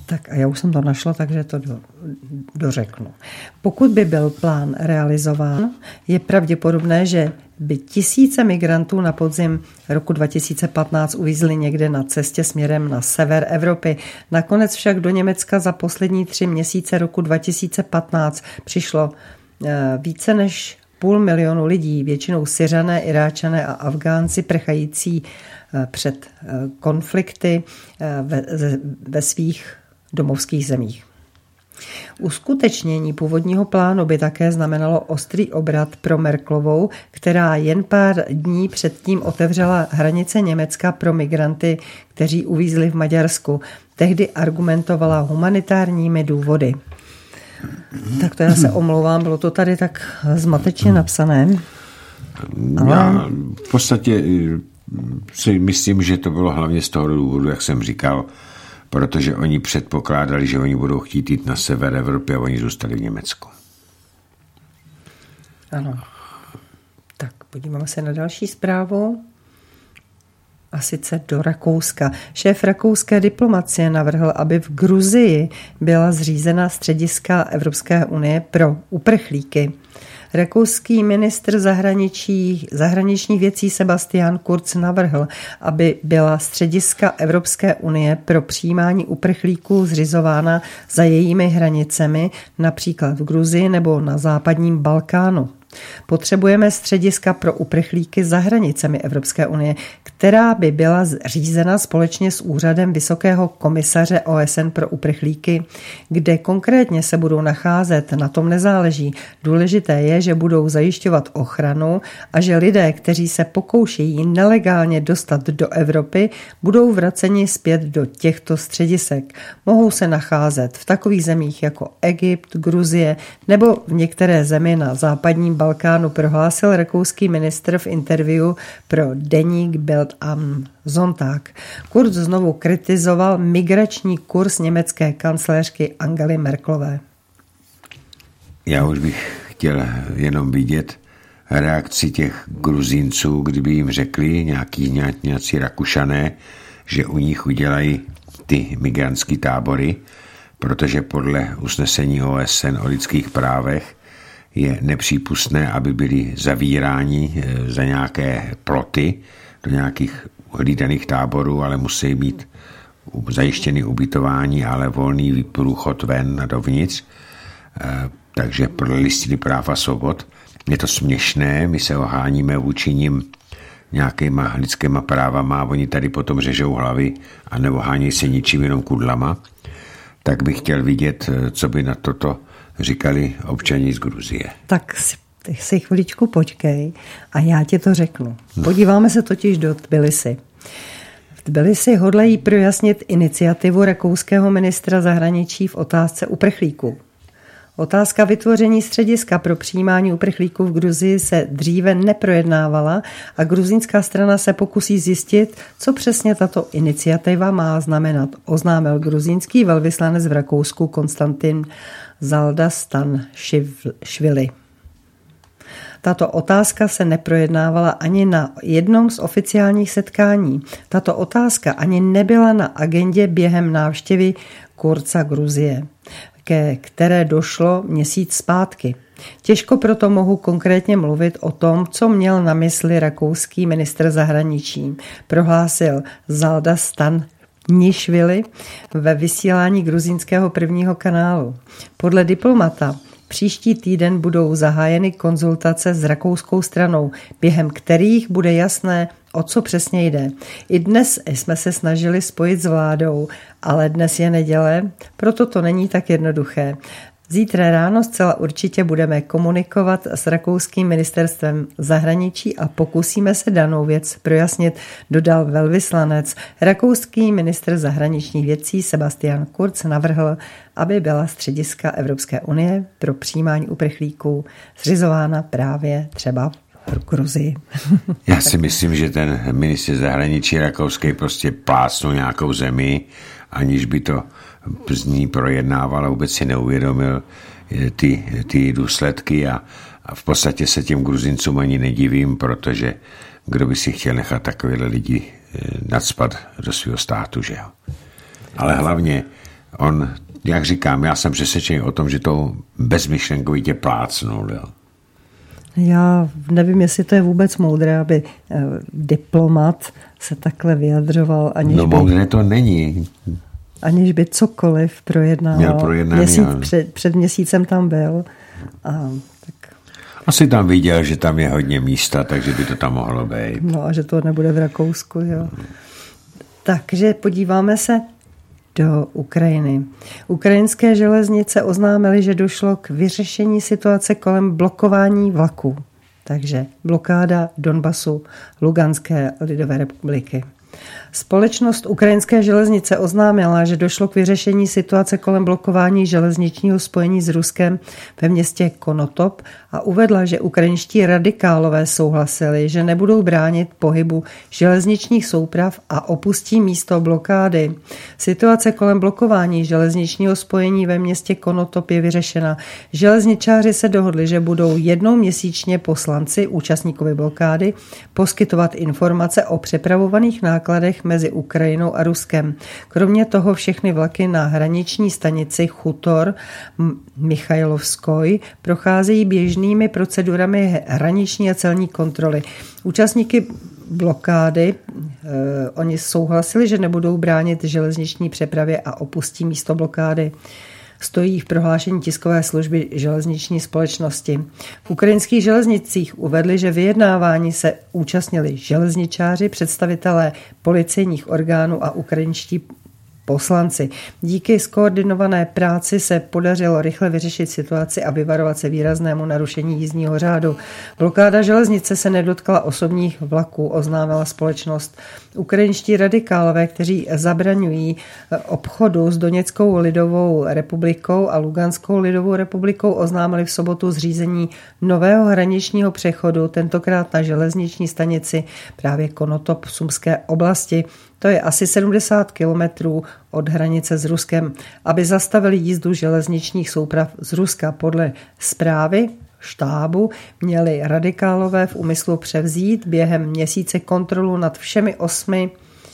Tak a já už jsem to našla, takže to do, dořeknu. Pokud by byl plán realizován, je pravděpodobné, že by tisíce migrantů na podzim roku dva tisíce patnáct uvízli někde na cestě směrem na sever Evropy. Nakonec však do Německa za poslední tři měsíce roku dva tisíce patnáct přišlo více než půl milionu lidí, většinou Syřané, Iráčané a Afgánci prchající před konflikty ve, ve svých domovských zemích. Uskutečnění původního plánu by také znamenalo ostrý obrat pro Merkelovou, která jen pár dní předtím otevřela hranice Německa pro migranty, kteří uvízli v Maďarsku. Tehdy argumentovala humanitárními důvody. Tak to já se omlouvám, bylo to tady tak zmatečně napsané. Ale... Já v podstatě si myslím, že to bylo hlavně z toho důvodu, jak jsem říkal, protože oni předpokládali, že oni budou chtít jít na sever Evropy a oni zůstali v Německu. Ano. Tak podíváme se na další zprávu. A sice do Rakouska. Šéf rakouské diplomacie navrhl, aby v Gruzii byla zřízena střediska Evropské unie pro uprchlíky. Rakouský ministr zahraničí, zahraničních věcí Sebastian Kurz navrhl, aby byla střediska Evropské unie pro přijímání uprchlíků zřizována za jejími hranicemi, například v Gruzii nebo na západním Balkánu. Potřebujeme střediska pro uprchlíky za hranicemi Evropské unie, která by byla řízena společně s úřadem Vysokého komisaře O S N pro uprchlíky, kde konkrétně se budou nacházet, na tom nezáleží. Důležité je, že budou zajišťovat ochranu a že lidé, kteří se pokoušejí nelegálně dostat do Evropy, budou vraceni zpět do těchto středisek. Mohou se nacházet v takových zemích jako Egypt, Gruzie nebo v některé zemi na západním Balkánu, prohlásil rakouský ministr v interview pro deník Bild am Sonntag. Kurz znovu kritizoval migrační kurz německé kancléřky Angely Merkelové. Já už bych chtěl jenom vidět reakci těch Gruzínců, kdyby jim řekli nějaký, nějací Rakušané, že u nich udělají ty migrantské tábory, protože podle usnesení O S N o lidských právech je nepřípustné, aby byli zavíráni za nějaké ploty do nějakých hlídaných táborů, ale musí být zajištěny ubytování, ale volný průchod ven a dovnitř. Takže podle listiny práv a svobod je to směšné, my se oháníme vůči nim nějakýma lidskýma právama a oni tady potom řežou hlavy a neohání se ničím, jenom kudlama. Tak bych chtěl vidět, co by na toto říkali občani z Gruzie. Tak si, si chviličku počkej a já ti to řeknu. Podíváme se totiž do Tbilisi. V Tbilisi hodlají projasnit iniciativu rakouského ministra zahraničí v otázce uprchlíků. Otázka vytvoření střediska pro přijímání uprchlíků v Gruzii se dříve neprojednávala a gruzínská strana se pokusí zjistit, co přesně tato iniciativa má znamenat, oznámil gruzínský velvyslanec v Rakousku Konstantin Zaldastanšvili. Tato otázka se neprojednávala ani na jednom z oficiálních setkání. Tato otázka ani nebyla na agendě během návštěvy Kurza Gruzie, ke které došlo měsíc zpátky. Těžko proto mohu konkrétně mluvit o tom, co měl na mysli rakouský ministr zahraničí, prohlásil Zaldastanšvili ve vysílání gruzínského prvního kanálu. Podle diplomata příští týden budou zahájeny konzultace s rakouskou stranou, během kterých bude jasné, o co přesně jde. I dnes jsme se snažili spojit s vládou, ale dnes je neděle, proto to není tak jednoduché. Zítra ráno zcela určitě budeme komunikovat s rakouským ministerstvem zahraničí a pokusíme se danou věc projasnit, dodal velvyslanec. Rakouský ministr zahraničních věcí Sebastian Kurz navrhl, aby byla střediska Evropské unie pro přijímání uprchlíků zřizována právě třeba v Gruzii. Já si myslím, že ten ministr zahraničí rakouský prostě plásnul nějakou zemi, aniž by to z ní projednával a vůbec si neuvědomil ty, ty důsledky a, a v podstatě se těm Gruzincům ani nedivím, protože kdo by si chtěl nechat takovéhle lidi nacpat do svého státu, že jo. Ale hlavně on, jak říkám, já jsem přesvědčený o tom, že to bezmyšlenkovitě plácnul. Jo. Já nevím, jestli to je vůbec moudré, aby eh, diplomat se takhle vyjadřoval, aniž no, by... moudré to není. Aniž by cokoliv projednával. Měsíc, před, před měsícem tam byl. A, tak... Asi tam viděl, že tam je hodně místa, takže by to tam mohlo být. No a že to nebude v Rakousku, jo. Takže podíváme se do Ukrajiny. Ukrajinské železnice oznámily, že došlo k vyřešení situace kolem blokování vlaků. Takže blokáda Donbasu, Luganské lidové republiky. Společnost Ukrajinské železnice oznámila, že došlo k vyřešení situace kolem blokování železničního spojení s Ruskem ve městě Konotop a uvedla, že ukrajinští radikálové souhlasili, že nebudou bránit pohybu železničních souprav a opustí místo blokády. Situace kolem blokování železničního spojení ve městě Konotop je vyřešena. Železničáři se dohodli, že budou jednou měsíčně poslanci, účastníkovi blokády, poskytovat informace o přepravovaných nákladech mezi Ukrajinou a Ruskem. Kromě toho všechny vlaky na hraniční stanici Chutor Michajlovskoj procházejí běžnými procedurami hraniční a celní kontroly. Účastníky blokády, eh, oni souhlasili, že nebudou bránit železniční přepravě a opustí místo blokády. Stojí v prohlášení tiskové služby železniční společnosti. V ukrajinských železnicích uvedli, že vyjednávání se účastnili železničáři, představitelé policejních orgánů a ukrajinští poslanci. Díky skoordinované práci se podařilo rychle vyřešit situaci a vyvarovat se výraznému narušení jízdního řádu. Blokáda železnice se nedotkla osobních vlaků, oznámila společnost. Ukrajinští radikálové, kteří zabraňují obchodu s Doněckou lidovou republikou a Luganskou lidovou republikou, oznámili v sobotu zřízení nového hraničního přechodu, tentokrát na železniční stanici právě Konotop v Sumské oblasti. To je asi sedmdesát kilometrů od hranice s Ruskem, aby zastavili jízdu železničních souprav z Ruska. Podle zprávy štábu měli radikálové v úmyslu převzít během měsíce kontrolu nad všemi osmi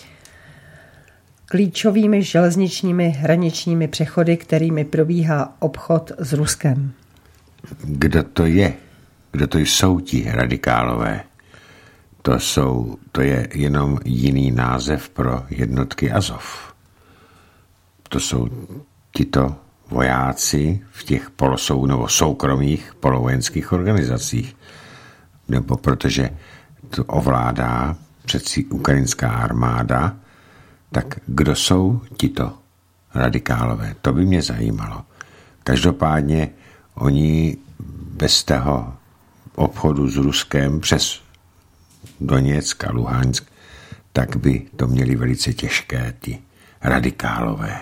klíčovými železničními hraničními přechody, kterými probíhá obchod s Ruskem. Kdo to je? Kdo to jsou ti radikálové? To, jsou, to je jenom jiný název pro jednotky Azov. To jsou tito vojáci v těch polosou, nebo soukromých polovojenských organizacích. Nebo protože to ovládá přeci ukrajinská armáda, tak kdo jsou tito radikálové? To by mě zajímalo. Každopádně oni bez toho obchodu s Ruskem přes Doněck a Luhansk, tak by to měli velice těžké ti radikálové.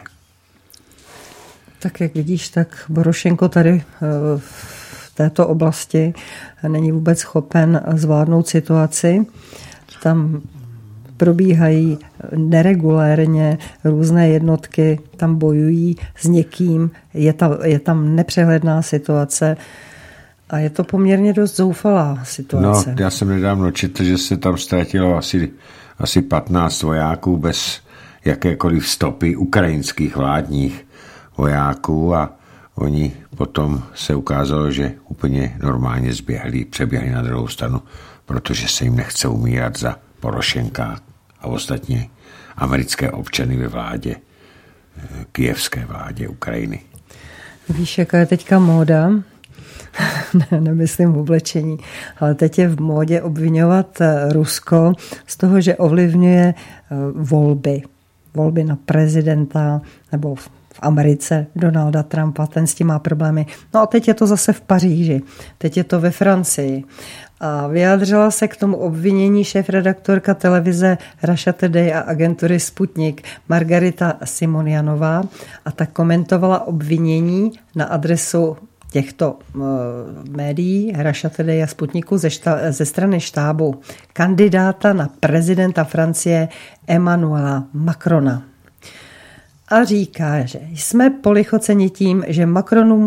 Tak jak vidíš, tak Borošenko tady v této oblasti není vůbec schopen zvládnout situaci. Tam probíhají neregulérně různé jednotky, tam bojují s někým, je tam, je tam nepřehledná situace. A je to poměrně dost zoufalá situace. No, já jsem nedávno četl, že se tam ztratilo asi, asi patnáct vojáků bez jakékoliv stopy ukrajinských vládních vojáků a oni potom se ukázalo, že úplně normálně zběhli, přeběhli na druhou stranu, protože se jim nechce umírat za Porošenka a ostatně americké občany ve vládě, kyjevské vládě Ukrajiny. Víš, jaká je teďka móda? ne, nemyslím v oblečení, ale teď je v módě obvinovat Rusko z toho, že ovlivňuje volby. Volby na prezidenta nebo v Americe Donalda Trumpa, ten s tím má problémy. No a teď je to zase v Paříži, teď je to ve Francii. A vyjádřila se k tomu obvinění šéfredaktorka televize Russia Today a agentury Sputnik Margarita Simonianová a tak komentovala obvinění na adresu těchto uh, médií, Russia Today a Sputniku ze, šta, ze strany štábu kandidáta na prezidenta Francie Emmanuela Macrona. A říká, že jsme polichoceni tím, že Macronův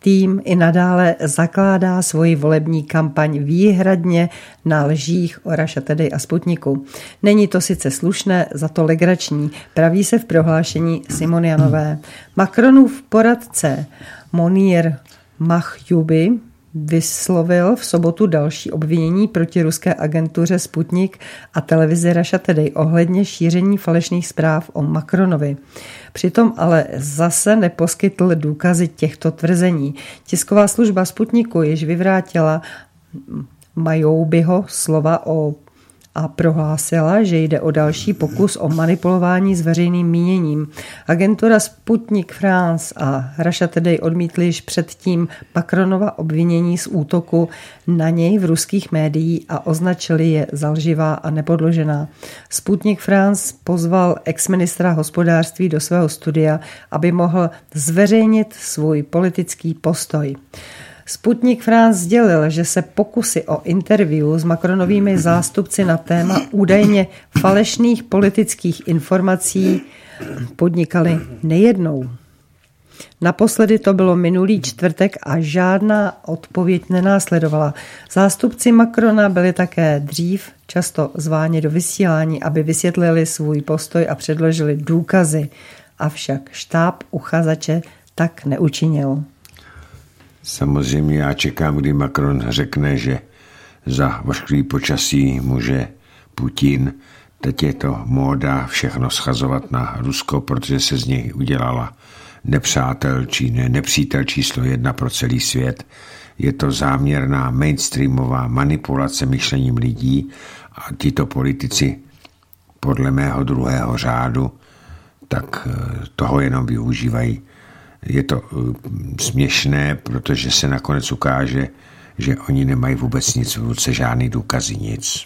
tým i nadále zakládá svoji volební kampaň výhradně na lžích o Russia Today a Sputniku. Není to sice slušné, za to legrační, praví se v prohlášení Simonianové. Macronův poradce Monir Mahjoubi vyslovil v sobotu další obvinění proti ruské agentuře Sputnik a televizi Russia Today ohledně šíření falešných zpráv o Macronovi. Přitom ale zase neposkytl důkazy těchto tvrzení. Tisková služba Sputniku již vyvrátila Mahjoubiho slova o a prohlásila, že jde o další pokus o manipulování s veřejným míněním. Agentura Sputnik France a Russia Today odmítly již předtím Macronova obvinění z útoku na něj v ruských médiích a označili je za lživá a nepodložená. Sputnik France pozval exministra hospodářství do svého studia, aby mohl zveřejnit svůj politický postoj. Sputnik France sdělil, že se pokusy o interview s Macronovými zástupci na téma údajně falešných politických informací podnikali nejednou. Naposledy to bylo minulý čtvrtek a žádná odpověď nenásledovala. Zástupci Macrona byli také dřív často zváni do vysílání, aby vysvětlili svůj postoj a předložili důkazy. Avšak štáb uchazeče tak neučinil. Samozřejmě já čekám, kdy Macron řekne, že za ošklivý počasí může Putin. Teď je to móda všechno schazovat na Rusko, protože se z něj udělala nepřátel či ne, nepřítel číslo jedna pro celý svět. Je to záměrná mainstreamová manipulace myšlením lidí a tito politici podle mého druhého řádu tak toho jenom využívají. Je to směšné, protože se nakonec ukáže, že oni nemají vůbec nic v ruce, žádný důkazy, nic.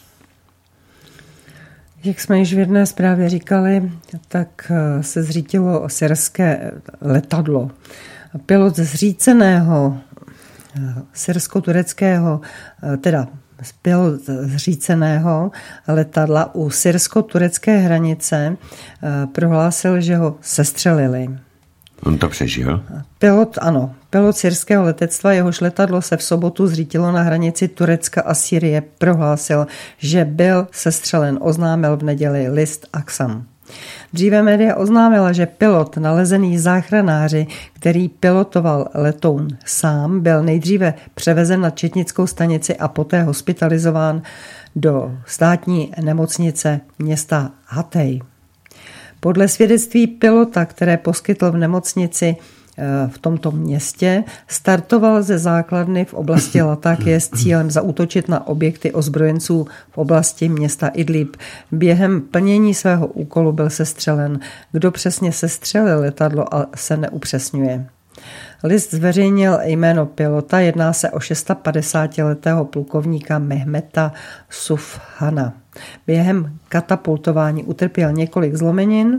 Jak jsme již v jedné zprávě říkali, tak se zřítilo syrské letadlo. Pilot zříceného syrsko-tureckého, teda pilot zříceného letadla u syrsko-turecké hranice prohlásil, že ho sestřelili. On to přežil? Pilot, ano. Pilot syrského letectva, jehož letadlo se v sobotu zřítilo na hranici Turecka a Sýrie, prohlásil, že byl sestřelen, oznámil v neděli list Aksam. Dříve média oznámila, že pilot nalezený záchranáři, který pilotoval letoun sám, byl nejdříve převezen na četnickou stanici a poté hospitalizován do státní nemocnice města Hatay. Podle svědectví pilota, které poskytl v nemocnici v tomto městě, startoval ze základny v oblasti Latakie s cílem zaútočit na objekty ozbrojenců v oblasti města Idlib. Během plnění svého úkolu byl sestřelen. Kdo přesně sestřelil letadlo, se neupřesňuje. List zveřejnil jméno pilota, jedná se o šedesátipadesátiletého plukovníka Mehmeta Sufhana. Během katapultování utrpěl několik zlomenin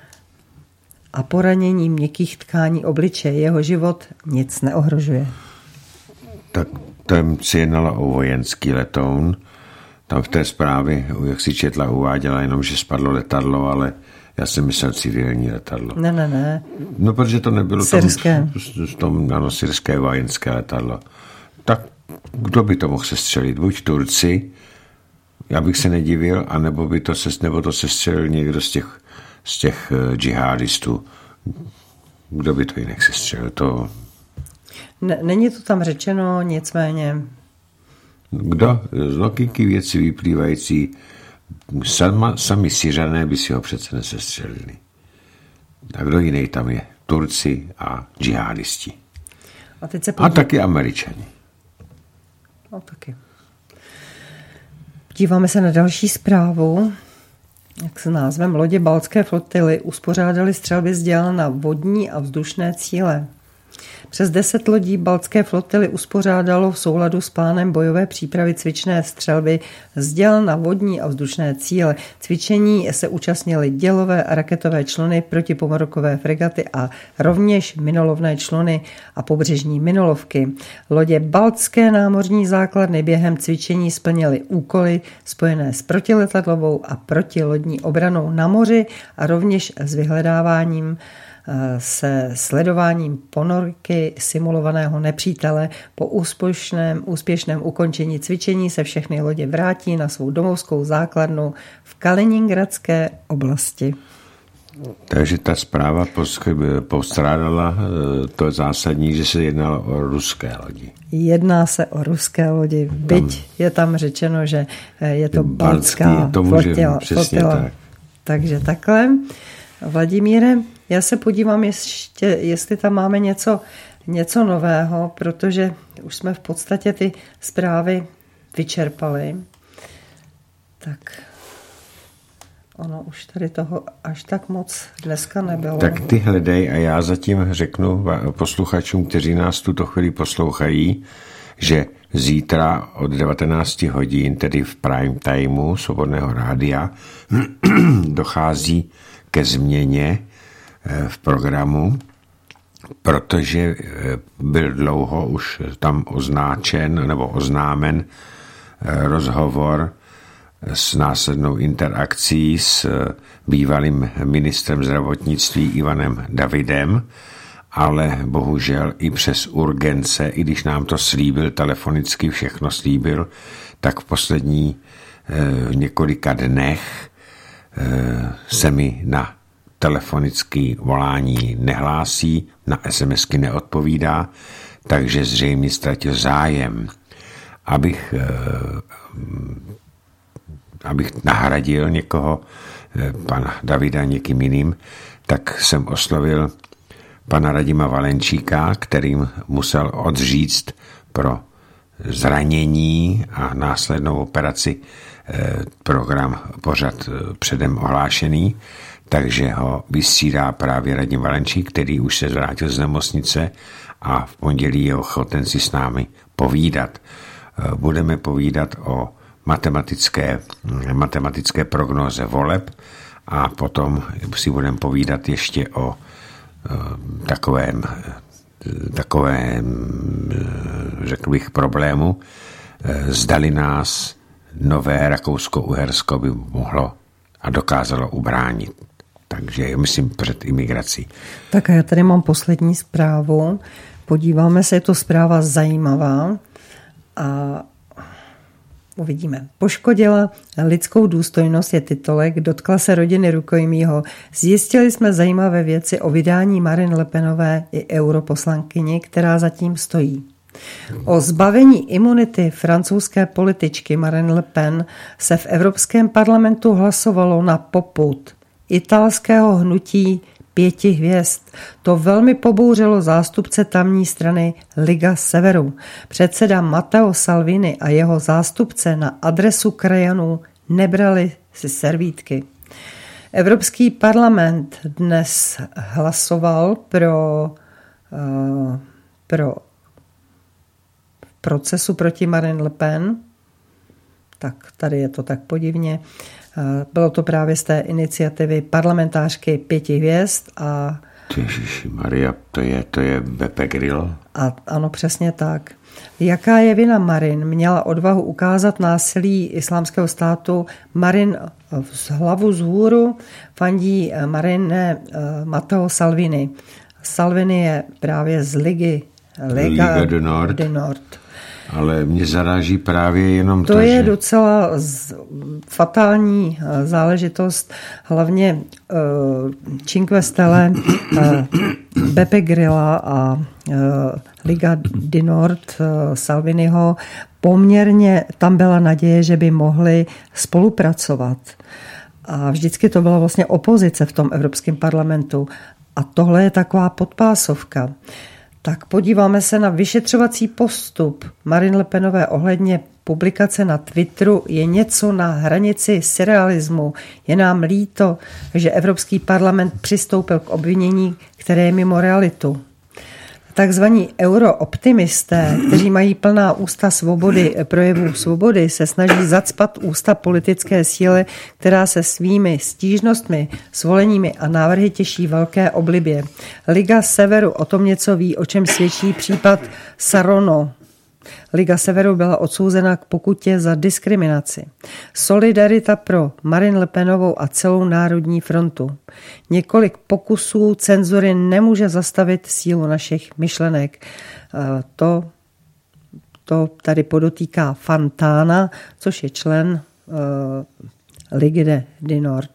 a poranění měkkých tkání obličeje. Jeho život nic neohrožuje. Tak tam se jednalo o vojenský letoun. Tam v té zprávě, jak si četla, uváděla jenom, že spadlo letadlo, ale já jsem myslel civilní letadlo. Ne, ne, ne. No, protože to nebylo syrské. Tam, tom, ano, syrské vojenské letadlo. Tak kdo by to mohl sestřelit? Buď Turci, já bych se nedivil, anebo by to, ses, nebo to sestřelil někdo z těch, z těch uh, džihadistů. Kdo by to jinak sestřelil? To... Ne, není to tam řečeno, nicméně. Kdo? Z logiky věci vyplývající, sama, sami Syřané by si ho přece nesestřelili. A kdo jiný tam je? Turci a džihadisti. A, teď se podí... a taky Američani. No taky. Díváme se na další zprávu. Jak s názvem lodě Baltské flotily uspořádali střelby z děl na vodní a vzdušné cíle. Přes deset lodí Baltské flotily uspořádalo v souladu s plánem bojové přípravy cvičné střelby z děl na vodní a vzdušné cíle. Cvičení se účastnily dělové a raketové čluny, protiponorkové fregaty a rovněž minolovné čluny a pobřežní minolovky. Lodě Baltské námořní základny během cvičení splnily úkoly spojené s protiletadlovou a protilodní obranou na moři a rovněž s vyhledáváním se sledováním ponorky simulovaného nepřítele. Po úspěšném, úspěšném ukončení cvičení se všechny lodě vrátí na svou domovskou základnu v Kaliningradské oblasti. Takže ta zpráva postrádala to zásadní, že se jednalo o ruské lodi. Jedná se o ruské lodi, byť tam, je tam řečeno, že je to baltská flotila. Tak. Takže takhle. Vladimíre, já se podívám ještě, jestli tam máme něco, něco nového, protože už jsme v podstatě ty zprávy vyčerpali. Tak ono už tady toho až tak moc dneska nebylo. Tak ty hledej a já zatím řeknu posluchačům, kteří nás tuto chvíli poslouchají, že zítra od devatenáct hodin, tedy v prime timeu Svobodného rádia, dochází ke změně v programu, protože byl dlouho už tam označen nebo oznámen rozhovor s následnou interakcí s bývalým ministrem zdravotnictví Ivanem Davidem, ale bohužel i přes urgence, i když nám to slíbil, telefonicky všechno slíbil, tak v poslední eh, několika dnech eh, se mi na telefonické volání nehlásí, na SMSky neodpovídá, takže zřejmě ztratil zájem. Abych, eh, abych nahradil někoho, eh, pana Davida někým jiným, tak jsem oslovil pana Radima Valenčíka, kterým musel odříct pro zranění a následnou operaci program pořad předem ohlášený, takže ho vysílá právě Radim Valenčík, který už se zvrátil z nemocnice a v pondělí je ochoten si s námi povídat. Budeme povídat o matematické, matematické prognóze voleb a potom si budeme povídat ještě o takovém, takovém, řekl bych, problému, zdali nás nové Rakousko-Uhersko by mohlo a dokázalo ubránit. Takže myslím před imigrací. Tak a já tady mám poslední zprávu. Podíváme se, je to zpráva zajímavá a uvidíme. Poškodila lidskou důstojnost je titulek, dotkla se rodiny rukojmího. Zjistili jsme zajímavé věci o vydání Marine Le Penové i europoslankyni, která zatím stojí. O zbavení imunity francouzské političky Marine Le Pen se v Evropském parlamentu hlasovalo na popud italského hnutí pěti hvězd. To velmi pobouřilo zástupce tamní strany Liga Severu. Předseda Matteo Salvini a jeho zástupce na adresu krajanů nebrali si servítky. Evropský parlament dnes hlasoval pro, uh, pro procesu proti Marine Le Pen. Tak tady je to tak podivně. Bylo to právě z té iniciativy parlamentářky pěti hvězd a Ježiši Maria, to je, to je Beppe Grillo. A ano, přesně tak. Jaká je vina Marine? Měla odvahu ukázat násilí islámského státu. Marine z hlavu z hůru fandí Marine Matteo Salvini. Salvini je právě z Ligy Liga, Liga du Nord. du Nord. Ale mě zaráží právě jenom to, to je že... docela z, fatální záležitost, hlavně uh, Cinque Stelle, uh, Beppe Grilla a uh, Liga du Nord uh, Salviniho. Poměrně tam byla naděje, že by mohli spolupracovat. A vždycky to byla vlastně opozice v tom Evropském parlamentu. A tohle je taková podpásovka. Tak podíváme se na vyšetřovací postup Marine Le Penové ohledně publikace na Twitteru. Je něco na hranici surrealismu. Je nám líto, že Evropský parlament přistoupil k obvinění, které je mimo realitu. Takzvaní eurooptimisté, kteří mají plná ústa svobody, projevů svobody, se snaží zacpat ústa politické síly, která se svými stížnostmi, svoleními a návrhy těší velké oblibě. Liga Severu o tom něco ví, o čem svědčí případ Sarono. Liga Severu byla odsouzena k pokutě za diskriminaci. Solidarita pro Marine Le Penovou a celou Národní frontu. Několik pokusů cenzury nemůže zastavit sílu našich myšlenek. To, to tady podotýká Fontana, což je člen uh, Ligue du Nord.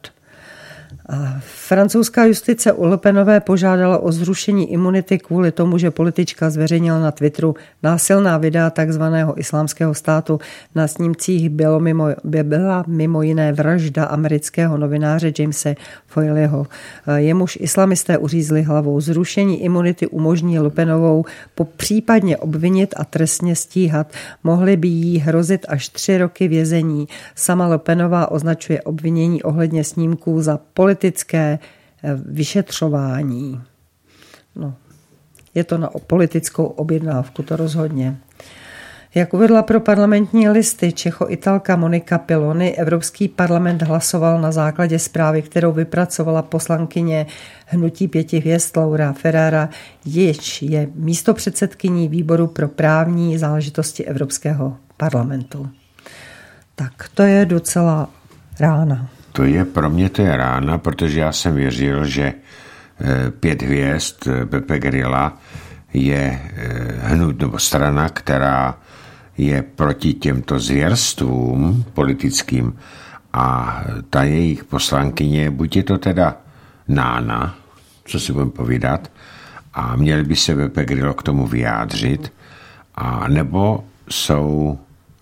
Francouzská justice u Le Penové požádala o zrušení imunity kvůli tomu, že politička zveřejnila na Twitteru násilná videa takzvaného islámského státu. Na snímcích bylo mimo, byla mimo jiné vražda amerického novináře Jamese Foyleyho. Jemuž islamisté uřízli hlavou. Zrušení imunity umožní Le Penovou po případně obvinit a trestně stíhat. Mohly by jí hrozit až tři roky vězení. Sama Le Penová označuje obvinění ohledně snímků za politické vyšetřování. No, je to na politickou objednávku, to rozhodně. Jak uvedla pro Parlamentní listy Čecho-Italka Monika Pilony, Evropský parlament hlasoval na základě zprávy, kterou vypracovala poslankyně Hnutí pěti hvězd Laura Ferrara, jež je místopředsedkyní výboru pro právní záležitosti Evropského parlamentu. Tak to je docela rána. To je pro mě to je rána, protože já jsem věřil, že pět hvězd Beppe Grilla je hnut nebo strana, která je proti těmto zvěrstvům politickým a ta jejich poslankyně, buď je to teda Nána, co si budeme povídat, a měl by se Beppe Grillo k tomu vyjádřit, a nebo jsou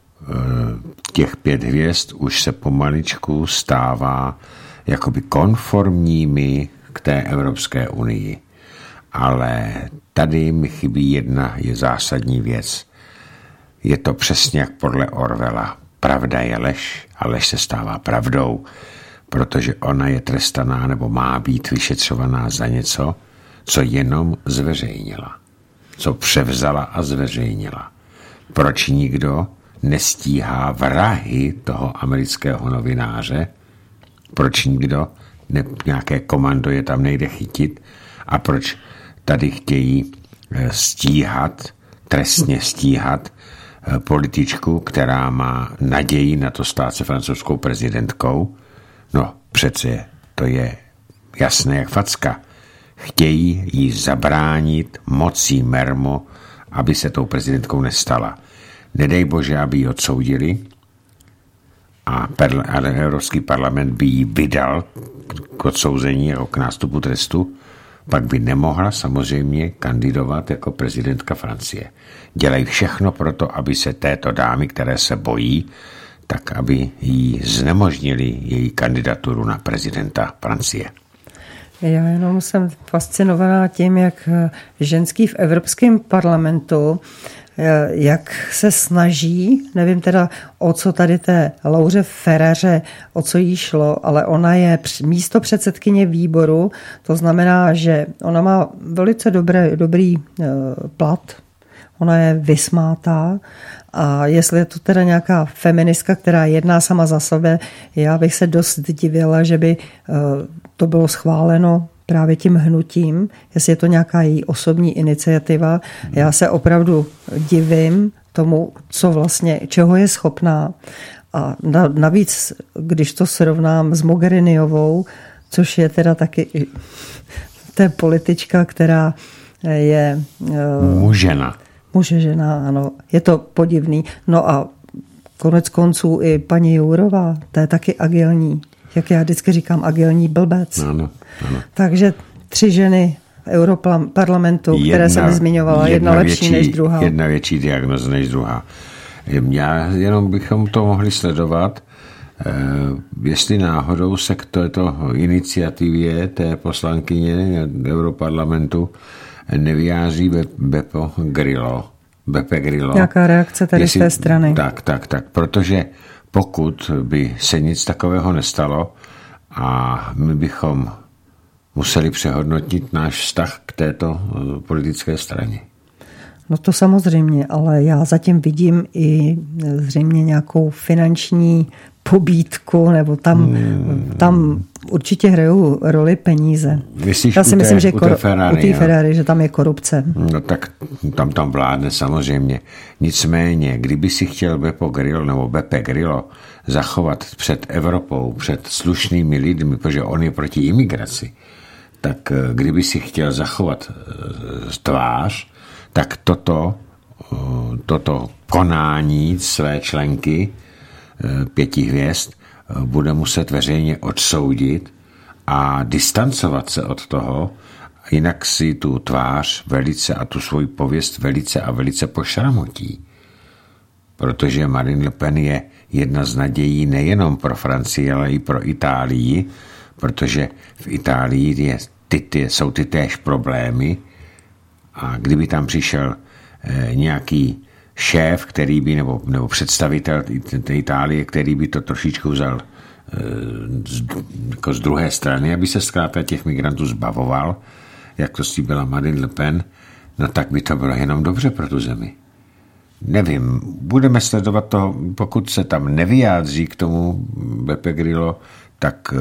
těch pět hvězd už se pomaličku stává jakoby konformními k té Evropské unii. Ale tady mi chybí jedna je zásadní věc. Je to přesně jak podle Orwella. Pravda je lež a lež se stává pravdou, protože ona je trestaná nebo má být vyšetřovaná za něco, co jenom zveřejnila. Co převzala a zveřejnila. Proč nikdo nestíhá vrahy toho amerického novináře? Proč nikdo, ne, nějaké komando je tam nejde chytit? A proč tady chtějí stíhat, trestně stíhat političku, která má naději na to stát se francouzskou prezidentkou? No přece to je jasné jak facka. Chtějí jí zabránit mocí mermo, aby se tou prezidentkou nestala. Nedej bože, aby ji odsoudili a Evropský parlament by ji vydal k odsouzení jako k nástupu trestu, pak by nemohla samozřejmě kandidovat jako prezidentka Francie. Dělají všechno pro to, aby se této dámy, které se bojí, tak aby jí znemožnili její kandidaturu na prezidenta Francie. Já jenom jsem fascinovaná tím, jak ženský v Evropském parlamentu jak se snaží, nevím teda, o co tady té Lauře Ferraře, o co jí šlo, ale ona je místo předsedkyně výboru, to znamená, že ona má velice dobré, dobrý plat, ona je vysmátá a jestli je to teda nějaká feministka, která jedná sama za sebe, já bych se dost divila, že by to bylo schváleno právě tím hnutím, jestli je to nějaká její osobní iniciativa. Já se opravdu divím tomu, co vlastně, čeho je schopná. A navíc, když to srovnám s Mogheriniovou, což je teda taky to je politička, která je mužena. Muže žena, ano. Je to podivný. No a konec konců i paní Jourová, to je taky agilní. Jak já vždycky říkám, agilní blbec. Ano, ano. Takže tři ženy v Europarlamentu, jedna, které jsem zmiňovala, jedna, jedna lepší větší, než druhá. Jedna větší diagnoza než druhá. Já jenom bychom to mohli sledovat, jestli náhodou se k této iniciativě té poslankyně Europarlamentu nevyjádří Beppe Grillo. Beppe Grillo. Jaká reakce tady jestli, z té strany? Tak, tak, tak, protože pokud by se nic takového nestalo a my bychom museli přehodnotit náš vztah k této politické straně. No to samozřejmě, ale já zatím vidím i zřejmě nějakou finanční pobídku, nebo tam, hmm. tam určitě hrajou roli peníze. Myslíš Já si u té, myslím, že u té Ferrari, u té Ferrari, že tam je korupce. No tak tam tam vládne samozřejmě. Nicméně, kdyby si chtěl Beppe Grillo nebo Beppe Grillo zachovat před Evropou, před slušnými lidmi, protože on je proti imigraci, tak kdyby si chtěl zachovat tvář, tak toto, toto konání své členky pěti hvězd bude muset veřejně odsoudit a distancovat se od toho, jinak si tu tvář velice a tu svoji pověst velice a velice pošramotí. Protože Marine Le Pen je jedna z nadějí nejenom pro Francii, ale i pro Itálii, protože v Itálii je, ty, ty, jsou ty též problémy a kdyby tam přišel eh, nějaký šéf, který by, nebo, nebo představitel té Itálie, který by to trošičku vzal eh, z, jako z druhé strany, aby se zkrátka těch migrantů zbavoval, jak to slíbila Marine Le Pen, no tak by to bylo jenom dobře pro tu zemi. Nevím, budeme sledovat toho, pokud se tam nevyjádří k tomu Beppe Grillo, tak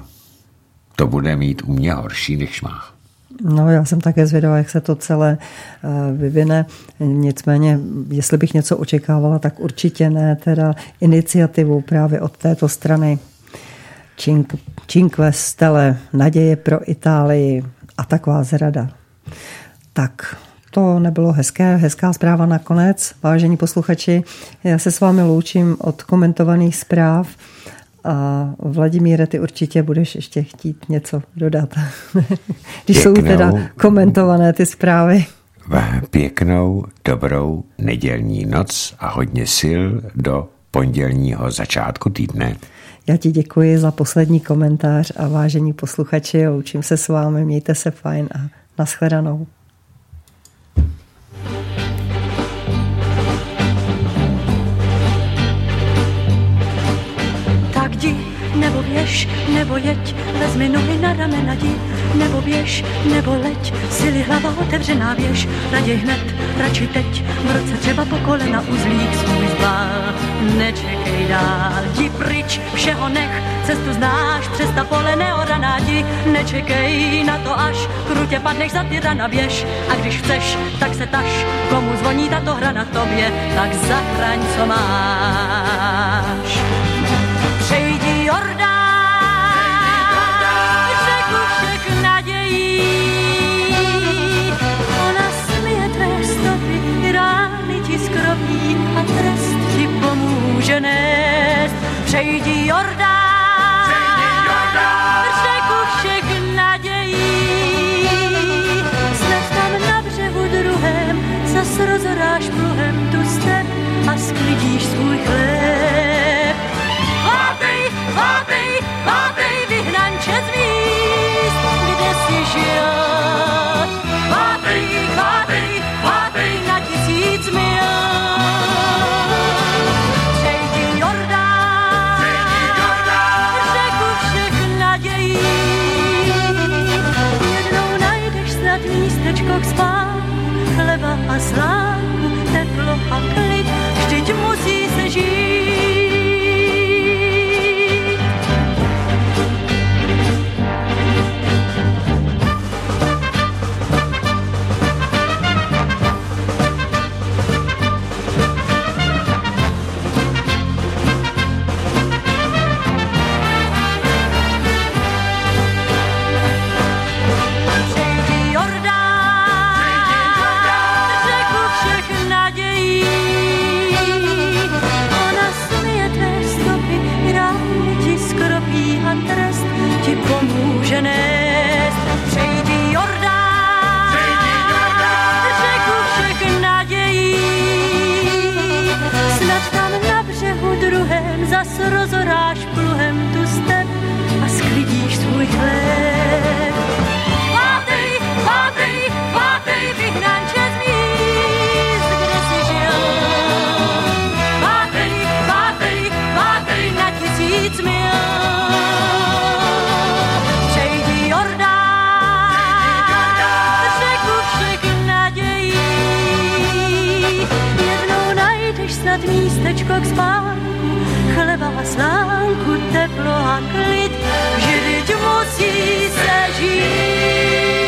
to bude mít u mě horší než má. No, já jsem také zvědavá, jak se to celé vyvine. Nicméně, jestli bych něco očekávala, tak určitě ne teda iniciativu právě od této strany. Cinque Stelle, naděje pro Itálii a taková zrada. Tak to nebylo hezké, hezká zpráva nakonec. Vážení posluchači, já se s vámi loučím od komentovaných zpráv a Vladimíre, ty určitě budeš ještě chtít něco dodat. Když pěknou, jsou teda komentované ty zprávy. Pěknou, dobrou nedělní noc a hodně sil do pondělního začátku týdne. Já ti děkuji za poslední komentář a vážení posluchači, loučím se s vámi, mějte se fajn a nashledanou. Tak jdi, nebo běž, nebo jeď, vezmi nohy na ramena, jdi, nebo běž, nebo leď, sily hlava otevřená běž, raději hned, radši teď, v roce třeba po kolena uzlík svůj zbal, nečekej dál, jdi pryč, všeho nech, cestu znáš, přes ta pole neoraná, jdi, nečekej na to, až krutě padneš za ty rana, běž, a když chceš, tak se taž, komu zvoní tato hra na tobě, tak zachraň, co máš. Přejdi Jordán, řeku všech nadějí, ona smije tvé stopy, rány ti skroví a trest ti pomůže nést. Přejdi Jordán, řeku všech nadějí, snad tam na břehu druhém zas rozoráš pluhem tu step a sklidíš svůj chléb. Vátej, vátej, vátej, vyhnanče z míst, kde jsi žil. Vátej, vátej, vátej na tisíc mil. Přejdi Jordán, řeku všech nadějí. Jednou najdeš snad místečko k spánku, chleba a slánku, teplo a klid, vždyť musí se žít. Pomůže nést. Přejdi Jordán, řeku všech nadějí, snad tam na břehu druhém zas rozoráš pluhem tu step a sklidíš svůj chléb. Vátej, vátej, vátej, vyhnanče z míst, kde jsi žil. Vátej, vátej, vátej na tisíc mil. Místečko k spánku, chleba a slánku, teplo a klid, vždyť musí se žít.